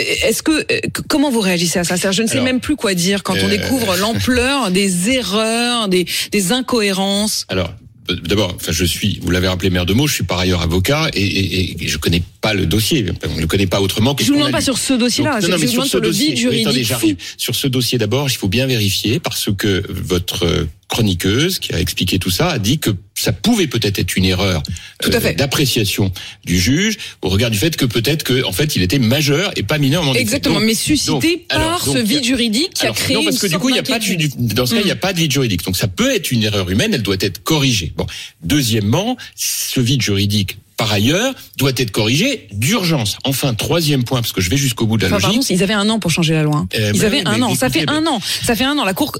Comment vous réagissez à ça ? Je ne sais même plus quoi dire quand on découvre l'ampleur des erreurs, des incohérences. Alors, d'abord, vous l'avez rappelé, maire de Meaux, je suis par ailleurs avocat et je connais pas le dossier. On ne le connaît pas autrement que. Je vous demande pas sur ce dossier-là. Je vous demande sur le vide juridique. Attendez, j'arrive. Sur ce dossier, d'abord, il faut bien vérifier parce que votre chroniqueuse qui a expliqué tout ça a dit que ça pouvait peut-être être une erreur d'appréciation du juge au regard du fait que peut-être que en fait il était majeur et pas mineur. Exactement, mais suscité par ce vide juridique qui a créé non, parce que du coup il y a pas dans ce cas il n'y a pas de vide juridique. Donc ça peut être une erreur humaine, elle doit être corrigée. Bon, deuxièmement, ce vide juridique par ailleurs, doit être corrigé d'urgence. Enfin, 3e point, parce que je vais jusqu'au bout de la logique. Pardon, ils avaient 1 an pour changer la loi. Ils avaient 1 an. Ça fait 1 an. Ça fait 1 an. La cour,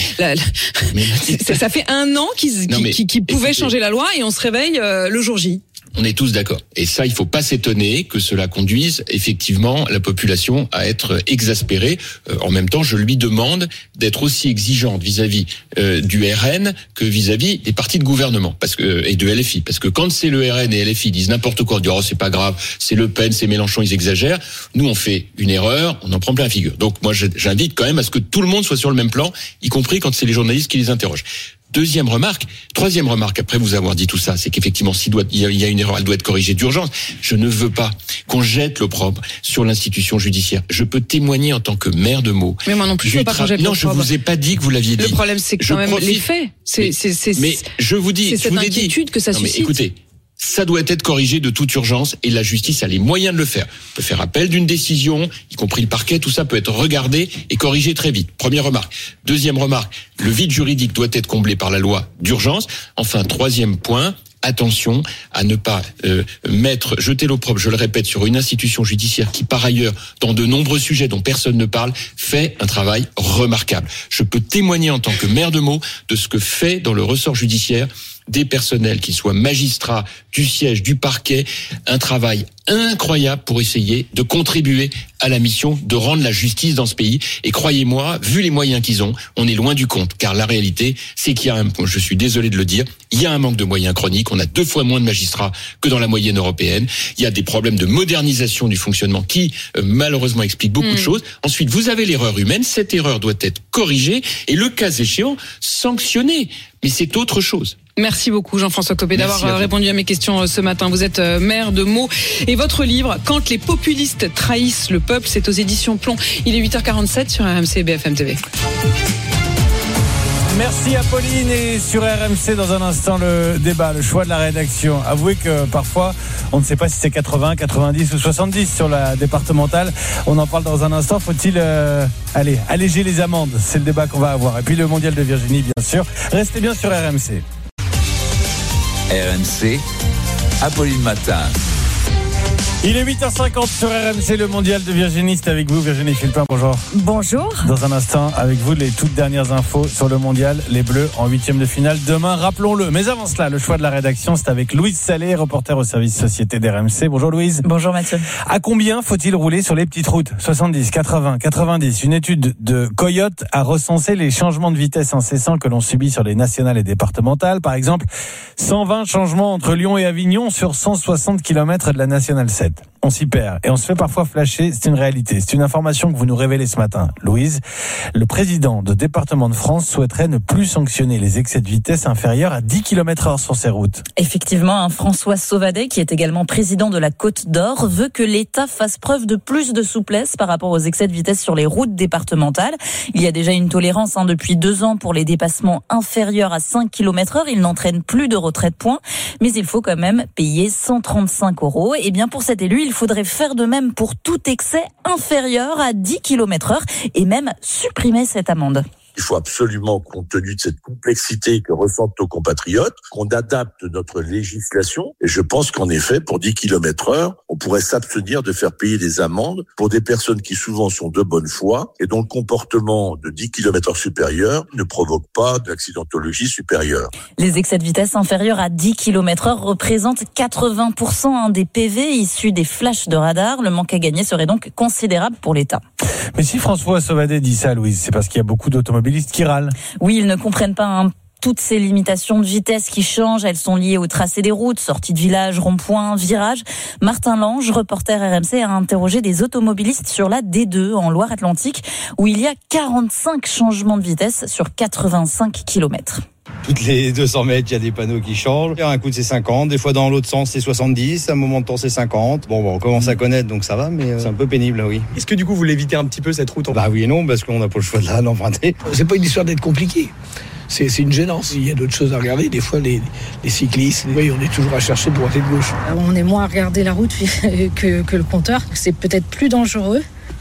ça fait 1 an qu'ils pouvaient changer la loi et on se réveille le jour J. On est tous d'accord. Et ça, il faut pas s'étonner que cela conduise effectivement la population à être exaspérée. En même temps, je lui demande d'être aussi exigeante vis-à-vis du RN que vis-à-vis des partis de gouvernement, et de LFI. Parce que quand c'est le RN et LFI disent n'importe quoi, on dit oh c'est pas grave, c'est Le Pen, c'est Mélenchon, ils exagèrent. Nous, on fait une erreur, on en prend plein la figure. Donc moi, j'invite quand même à ce que tout le monde soit sur le même plan, y compris quand c'est les journalistes qui les interrogent. Troisième remarque, après vous avoir dit tout ça, c'est qu'effectivement, il y a une erreur, elle doit être corrigée d'urgence. Je ne veux pas qu'on jette l'opprobre sur l'institution judiciaire. Je peux témoigner en tant que maire de Meaux. Mais moi non plus, je ne veux pas qu'on jette l'opprobre. Non, je vous ai pas dit que vous l'aviez dit. Le problème, c'est que quand même les faits. Mais je vous dis, c'est cette inquiétude que ça suscite. Mais écoutez, ça doit être corrigé de toute urgence et la justice a les moyens de le faire. On peut faire appel d'une décision, y compris le parquet, tout ça peut être regardé et corrigé très vite. Première remarque. Deuxième remarque, le vide juridique doit être comblé par la loi d'urgence. Enfin, 3e point, attention à ne pas jeter l'opprobre, je le répète, sur une institution judiciaire qui, par ailleurs, dans de nombreux sujets dont personne ne parle, fait un travail remarquable. Je peux témoigner en tant que maire de Meaux de ce que fait dans le ressort judiciaire des personnels qui soient magistrats, du siège, du parquet, un travail incroyable pour essayer de contribuer à la mission de rendre la justice dans ce pays. Et croyez-moi, vu les moyens qu'ils ont, on est loin du compte. Car la réalité, c'est qu'il y a je suis désolé de le dire, il y a un manque de moyens chronique. On a 2 fois moins de magistrats que dans la moyenne européenne. Il y a des problèmes de modernisation du fonctionnement qui, malheureusement, expliquent beaucoup de choses. Ensuite, vous avez l'erreur humaine. Cette erreur doit être corrigée et, le cas échéant, sanctionnée. Mais c'est autre chose. Merci beaucoup Jean-François Copé d'avoir répondu à mes questions ce matin. Vous êtes maire de Meaux et votre livre « Quand les populistes trahissent le peuple », c'est aux éditions Plomb. Il est 8h47 sur RMC et BFM TV. Merci Apolline, et sur RMC dans un instant le débat, le choix de la rédaction. Avouez que parfois on ne sait pas si c'est 80, 90 ou 70 sur la départementale. On en parle dans un instant. Faut-il alléger les amendes? C'est le débat qu'on va avoir. Et puis le mondial de Virginie bien sûr. Restez bien sur RMC. RMC, Apolline Matin. Il est 8h50 sur RMC, le mondial de Virginie. C'est avec vous Virginie Philpin, bonjour. Bonjour. Dans un instant, avec vous, les toutes dernières infos sur le mondial. Les Bleus en 8e de finale demain, rappelons-le. Mais avant cela, le choix de la rédaction, c'est avec Louise Salé, reporter au service société d'RMC. Bonjour Louise. Bonjour Mathieu. À combien faut-il rouler sur les petites routes? 70, 80, 90. Une étude de Coyote a recensé les changements de vitesse incessants que l'on subit sur les nationales et départementales. Par exemple, 120 changements entre Lyon et Avignon sur 160 km de la nationale 7. On s'y perd et on se fait parfois flasher, c'est une réalité. C'est une information que vous nous révélez ce matin. Louise, le président de Départements de France souhaiterait ne plus sanctionner les excès de vitesse inférieurs à 10 km/h sur ces routes. Effectivement, François Sauvadet, qui est également président de la Côte d'Or, veut que l'État fasse preuve de plus de souplesse par rapport aux excès de vitesse sur les routes départementales. Il y a déjà une tolérance depuis 2 ans pour les dépassements inférieurs à 5 km/h. Il n'entraîne plus de retrait de points, mais il faut quand même payer 135 €. Et bien pour cet élu, il faudrait faire de même pour tout excès inférieur à 10 km/h et même supprimer cette amende. Il faut absolument, compte tenu de cette complexité que ressentent nos compatriotes, qu'on adapte notre législation. Et je pense qu'en effet, pour 10 km/h, on pourrait s'abstenir de faire payer des amendes pour des personnes qui souvent sont de bonne foi et dont le comportement de 10 km/h supérieur ne provoque pas d'accidentologie supérieure. Les excès de vitesse inférieurs à 10 km/h représentent 80% des PV issus des flashs de radar. Le manque à gagner serait donc considérable pour l'État. Mais si François Sauvadet dit ça, Louise, c'est parce qu'il y a beaucoup d'automobilistes qui râlent. Oui, ils ne comprennent pas toutes ces limitations de vitesse qui changent. Elles sont liées au tracé des routes, sorties de village, ronds-points, virages. Martin Lange, reporter RMC, a interrogé des automobilistes sur la D2 en Loire-Atlantique, où il y a 45 changements de vitesse sur 85 km. Toutes les 200 mètres, il y a des panneaux qui changent. Un coup, c'est 50. Des fois, dans l'autre sens, c'est 70. À un moment de temps, c'est 50. Bon, on commence à connaître, donc ça va, mais c'est un peu pénible, oui. Est-ce que du coup, vous voulez éviter un petit peu cette route? Bah oui et non, parce qu'on n'a pas le choix de l'emprunter. C'est pas une histoire d'être compliqué. C'est une gênance. Il y a d'autres choses à regarder. Des fois, les cyclistes, oui, on est toujours à chercher droite et de gauche. On est moins à regarder la route que le compteur. C'est peut-être plus dangereux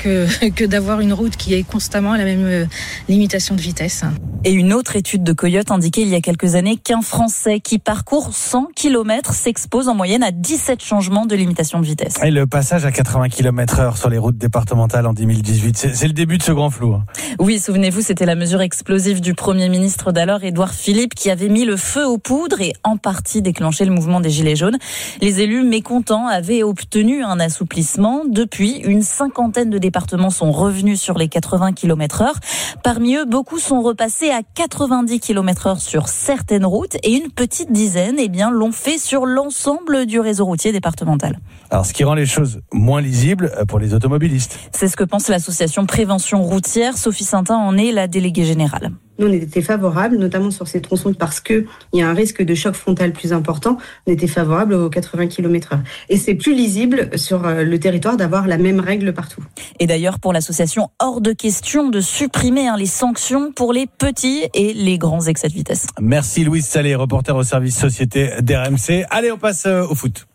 que d'avoir une route qui est constamment à la même limitation de vitesse. Et une autre étude de Coyote indiquait il y a quelques années qu'un Français qui parcourt 100 km s'expose en moyenne à 17 changements de limitation de vitesse. Et le passage à 80 km/h sur les routes départementales en 2018, c'est le début de ce grand flou. Oui, souvenez-vous, c'était la mesure explosive du Premier ministre d'alors, Édouard Philippe, qui avait mis le feu aux poudres et en partie déclenché le mouvement des Gilets jaunes. Les élus mécontents avaient obtenu un assouplissement. Depuis, une cinquantaine de départements sont revenus sur les 80 km/h. Parmi eux, beaucoup sont repassés à 90 km/h sur certaines routes et une petite dizaine l'ont fait sur l'ensemble du réseau routier départemental. Alors, ce qui rend les choses moins lisibles pour les automobilistes. C'est ce que pense l'association Prévention Routière. Sophie Saintin en est la déléguée générale. Nous, on était favorables, notamment sur ces tronçons, parce qu'il y a un risque de choc frontal plus important. On était favorables aux 80 km/h. Et c'est plus lisible sur le territoire d'avoir la même règle partout. Et d'ailleurs, pour l'association, hors de question de supprimer les sanctions pour les petits et les grands excès de vitesse. Merci Louise Salé, reporter au service société d'RMC. Allez, on passe au foot.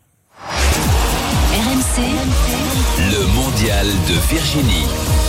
RMC, le mondial de Virginie.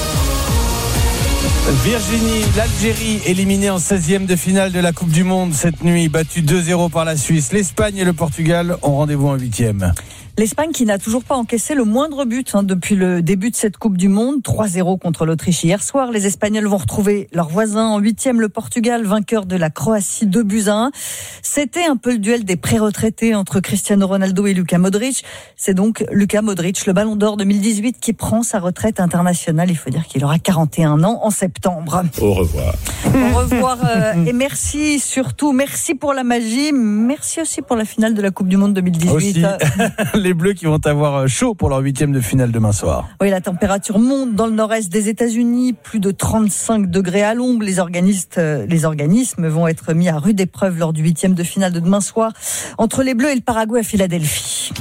Virginie, l'Algérie éliminée en 16e de finale de la Coupe du Monde cette nuit, battue 2-0 par la Suisse. L'Espagne et le Portugal ont rendez-vous en 8e. L'Espagne qui n'a toujours pas encaissé le moindre but depuis le début de cette Coupe du Monde. 3-0 contre l'Autriche hier soir. Les Espagnols vont retrouver leurs voisins en 8e, le Portugal, vainqueur de la Croatie 2-1. C'était un peu le duel des pré-retraités entre Cristiano Ronaldo et Luka Modric. C'est donc Luka Modric, le Ballon d'Or 2018, qui prend sa retraite internationale. Il faut dire qu'il aura 41 ans en septembre. Au revoir. Au revoir et merci surtout. Merci pour la magie. Merci aussi pour la finale de la Coupe du Monde 2018. Aussi. Les Bleus qui vont avoir chaud pour leur 8e de finale demain soir. Oui, la température monte dans le nord-est des États-Unis, plus de 35 degrés à l'ombre. Les organismes vont être mis à rude épreuve lors du 8e de finale de demain soir entre les Bleus et le Paraguay à Philadelphie.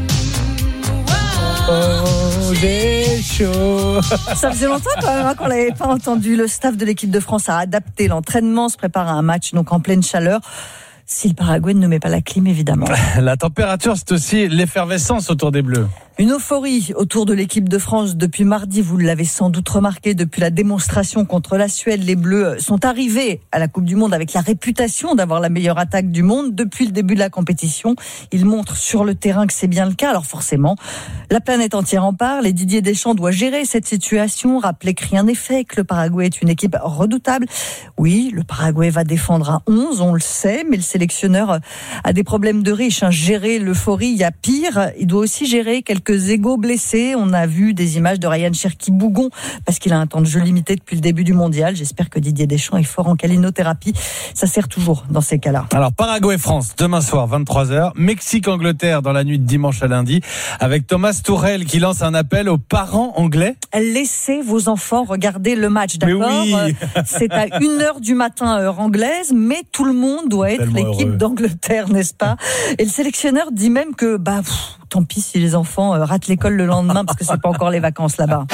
Oh, j'ai chaud. Ça faisait longtemps quand même qu'on l'avait pas entendu. Le staff de l'équipe de France a adapté l'entraînement, se prépare à un match donc en pleine chaleur. Si le Paraguay ne met pas la clim, évidemment. La température, c'est aussi l'effervescence autour des Bleus. Une euphorie autour de l'équipe de France depuis mardi. Vous l'avez sans doute remarqué depuis la démonstration contre la Suède. Les Bleus sont arrivés à la Coupe du Monde avec la réputation d'avoir la meilleure attaque du monde. Depuis le début de la compétition, ils montrent sur le terrain que c'est bien le cas. Alors forcément, la planète entière en parle et Didier Deschamps doit gérer cette situation. Rappeler que rien n'est fait, que le Paraguay est une équipe redoutable. Oui, le Paraguay va défendre à 11, on le sait, mais le sélectionneur a des problèmes de riche. Gérer l'euphorie, il y a pire. Il doit aussi gérer quelques égos blessés. On a vu des images de Ryan Cherki-Bougon parce qu'il a un temps de jeu limité depuis le début du mondial. J'espère que Didier Deschamps est fort en calinothérapie. Ça sert toujours dans ces cas-là. Alors Paraguay-France, demain soir 23h. Mexique-Angleterre dans la nuit de dimanche à lundi avec Thomas Tuchel qui lance un appel aux parents anglais. Laissez vos enfants regarder le match, d'accord ? Mais oui. C'est à 1h du matin heure anglaise, mais tout le monde doit être Tellement l'équipe heureux d'Angleterre, n'est-ce pas ? Et le sélectionneur dit même que tant pis si les enfants ratent l'école le lendemain parce que c'est pas encore les vacances là-bas.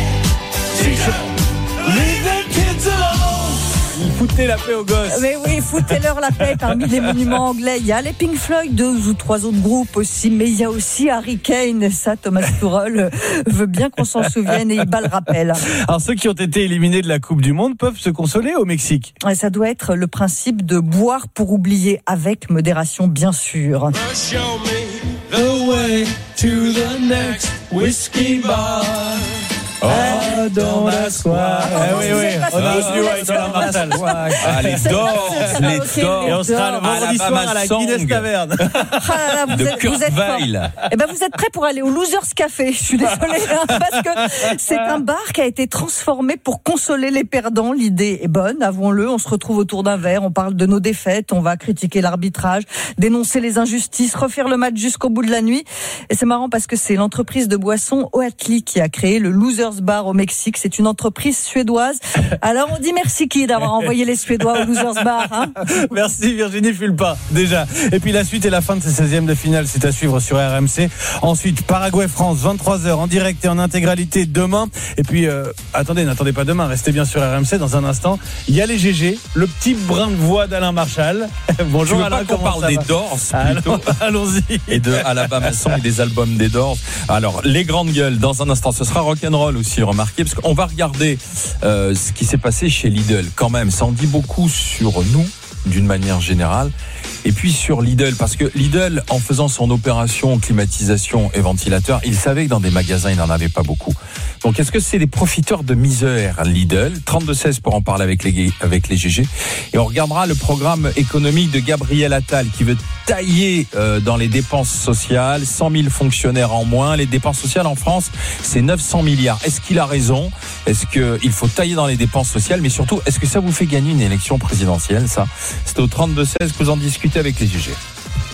Foutez la paix aux gosses. Mais oui, foutez-leur la paix. Parmi les monuments anglais, il y a les Pink Floyd, 2 ou 3 autres groupes aussi, mais il y a aussi Harry Kane. Ça, Thomas Tuchel veut bien qu'on s'en souvienne et il bat le rappel. Alors ceux qui ont été éliminés de la Coupe du Monde peuvent se consoler au Mexique. Et ça doit être le principe de boire pour oublier, avec modération bien sûr. Show me the way to the next whiskey bar. Oh, don't ask why. Oui. On a vu Alain Martel. Les Dors. Et on sera le vendredi soir à la Guinness Taverne. De Kurt Weill. Vous êtes prêts pour aller au Losers Café. Je suis désolée, parce que c'est un bar qui a été transformé pour consoler les perdants. L'idée est bonne, avouons-le. On se retrouve autour d'un verre, on parle de nos défaites, on va critiquer l'arbitrage, dénoncer les injustices, refaire le match jusqu'au bout de la nuit. Et c'est marrant parce que c'est l'entreprise de boissons Oatly qui a créé le Losers Bar au Mexique. C'est une entreprise suédoise. Alors on dit merci qui d'avoir envoyé les Suédois au Losers Bar. Merci Virginie Fulpa déjà. Et puis la suite et la fin de ces 16e de finale, c'est à suivre sur RMC. Ensuite Paraguay-France 23h en direct et en intégralité demain. Et puis n'attendez pas demain, restez bien sur RMC. Dans un instant il y a les GG, le petit brin de voix d'Alain Marchal. Bonjour tu veux Alain, pas qu'on parle des Doors plutôt allons-y. Et de Alabama Song et des albums des Doors. Alors les grandes gueules dans un instant, ce sera rock'n'roll aussi remarqué parce qu'on va regarder ce qui s'est passé chez Lidl quand même. Ça en dit beaucoup sur nous d'une manière générale et puis sur Lidl parce que Lidl, en faisant son opération climatisation et ventilateur, il savait que dans des magasins il n'en avait pas beaucoup. Donc est-ce que c'est des profiteurs de misère Lidl? 32-16 pour en parler avec les GG. Et on regardera le programme économique de Gabriel Attal qui veut tailler dans les dépenses sociales, 100 000 fonctionnaires en moins. Les dépenses sociales en France, c'est 900 milliards. Est-ce qu'il a raison? Est-ce qu'il faut tailler dans les dépenses sociales? Mais surtout, est-ce que ça vous fait gagner une élection présidentielle, ça? C'est au 32-16 que vous en discutez avec les GG.